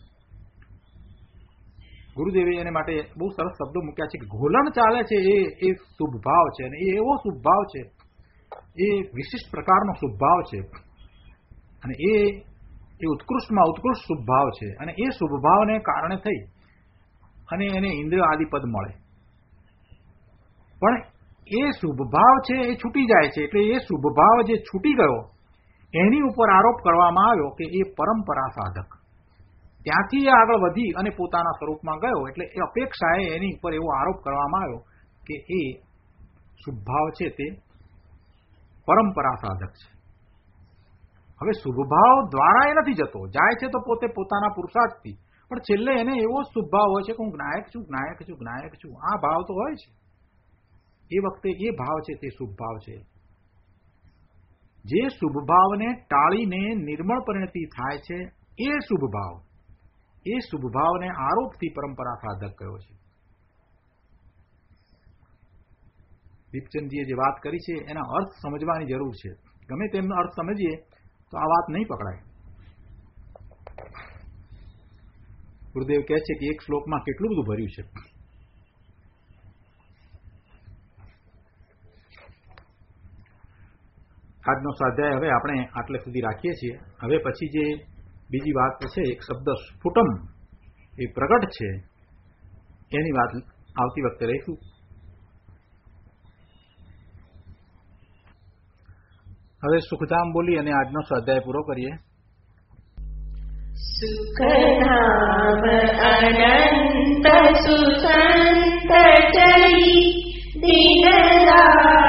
ગુરુદેવે એને માટે બહુ સરસ શબ્દો મૂક્યા છે કે ઘોલણ ચાલે છે એ શુભ ભાવ છે અને એ એવો શુભ ભાવ છે, એ વિશિષ્ટ પ્રકારનો શુભ ભાવ છે અને એ ઉત્કૃષ્ટમાં ઉત્કૃષ્ટ શુભ ભાવ છે. અને એ શુભ ભાવને કારણે થઈ અને એને ઇન્દ્રિય આદિપદ મળે. પણ એ શુભ ભાવ છે એ છૂટી જાય છે. એટલે એ શુભ ભાવ જે છૂટી ગયો એની ઉપર આરોપ કરવામાં આવ્યો કે એ પરંપરા સાધક. ત્યાંથી એ આગળ વધી અને પોતાના સ્વરૂપમાં ગયો. એટલે એ અપેક્ષાએ એની ઉપર એવો આરોપ કરવામાં આવ્યો કે એ શુભ ભાવ છે તે પરંપરા સાધક છે. હવે શુભ ભાવ દ્વારા એ નથી જતો, જાય છે તો પોતે પોતાના પુરુષાર્થથી, પણ છેલ્લે એને એવો શુભ ભાવ હોય છે કે હું જ્ઞાયક છું, જ્ઞાયક છું, જ્ઞાયક છું. આ ભાવ તો હોય છે. એ વખતે એ ભાવ છે તે શુભ ભાવ છે. જે શુભ ભાવને ટાળીને નિર્મળ પરિણતિ થાય છે એ શુભ ભાવ, એ શુભ ભાવને આરોપથી પરંપરા સાધક કયો છે. દીપચંદજીએ જે વાત કરી છે એના અર્થ સમજવાની જરૂર છે. ગમે તેમનો અર્થ સમજીએ તો આ વાત નહીં પકડાય. ગુરુદેવ કહે છે કે એક શ્લોકમાં કેટલું બધું ભર્યું છે. આજનો સ્વાધ્યાય હવે આપણે આટલે સુધી રાખીએ છીએ. હવે પછી જે બીજી વાત છે, એક શબ્દ સ્ફુટમ, એ પ્રગટ છે, એની વાત આવતી વખતે લઈશું. હવે સુખધામ બોલી અને આજનો સ્વાધ્યાય પૂરો કરીએ. સુખધામ અનંત સુસંત ચરી દિન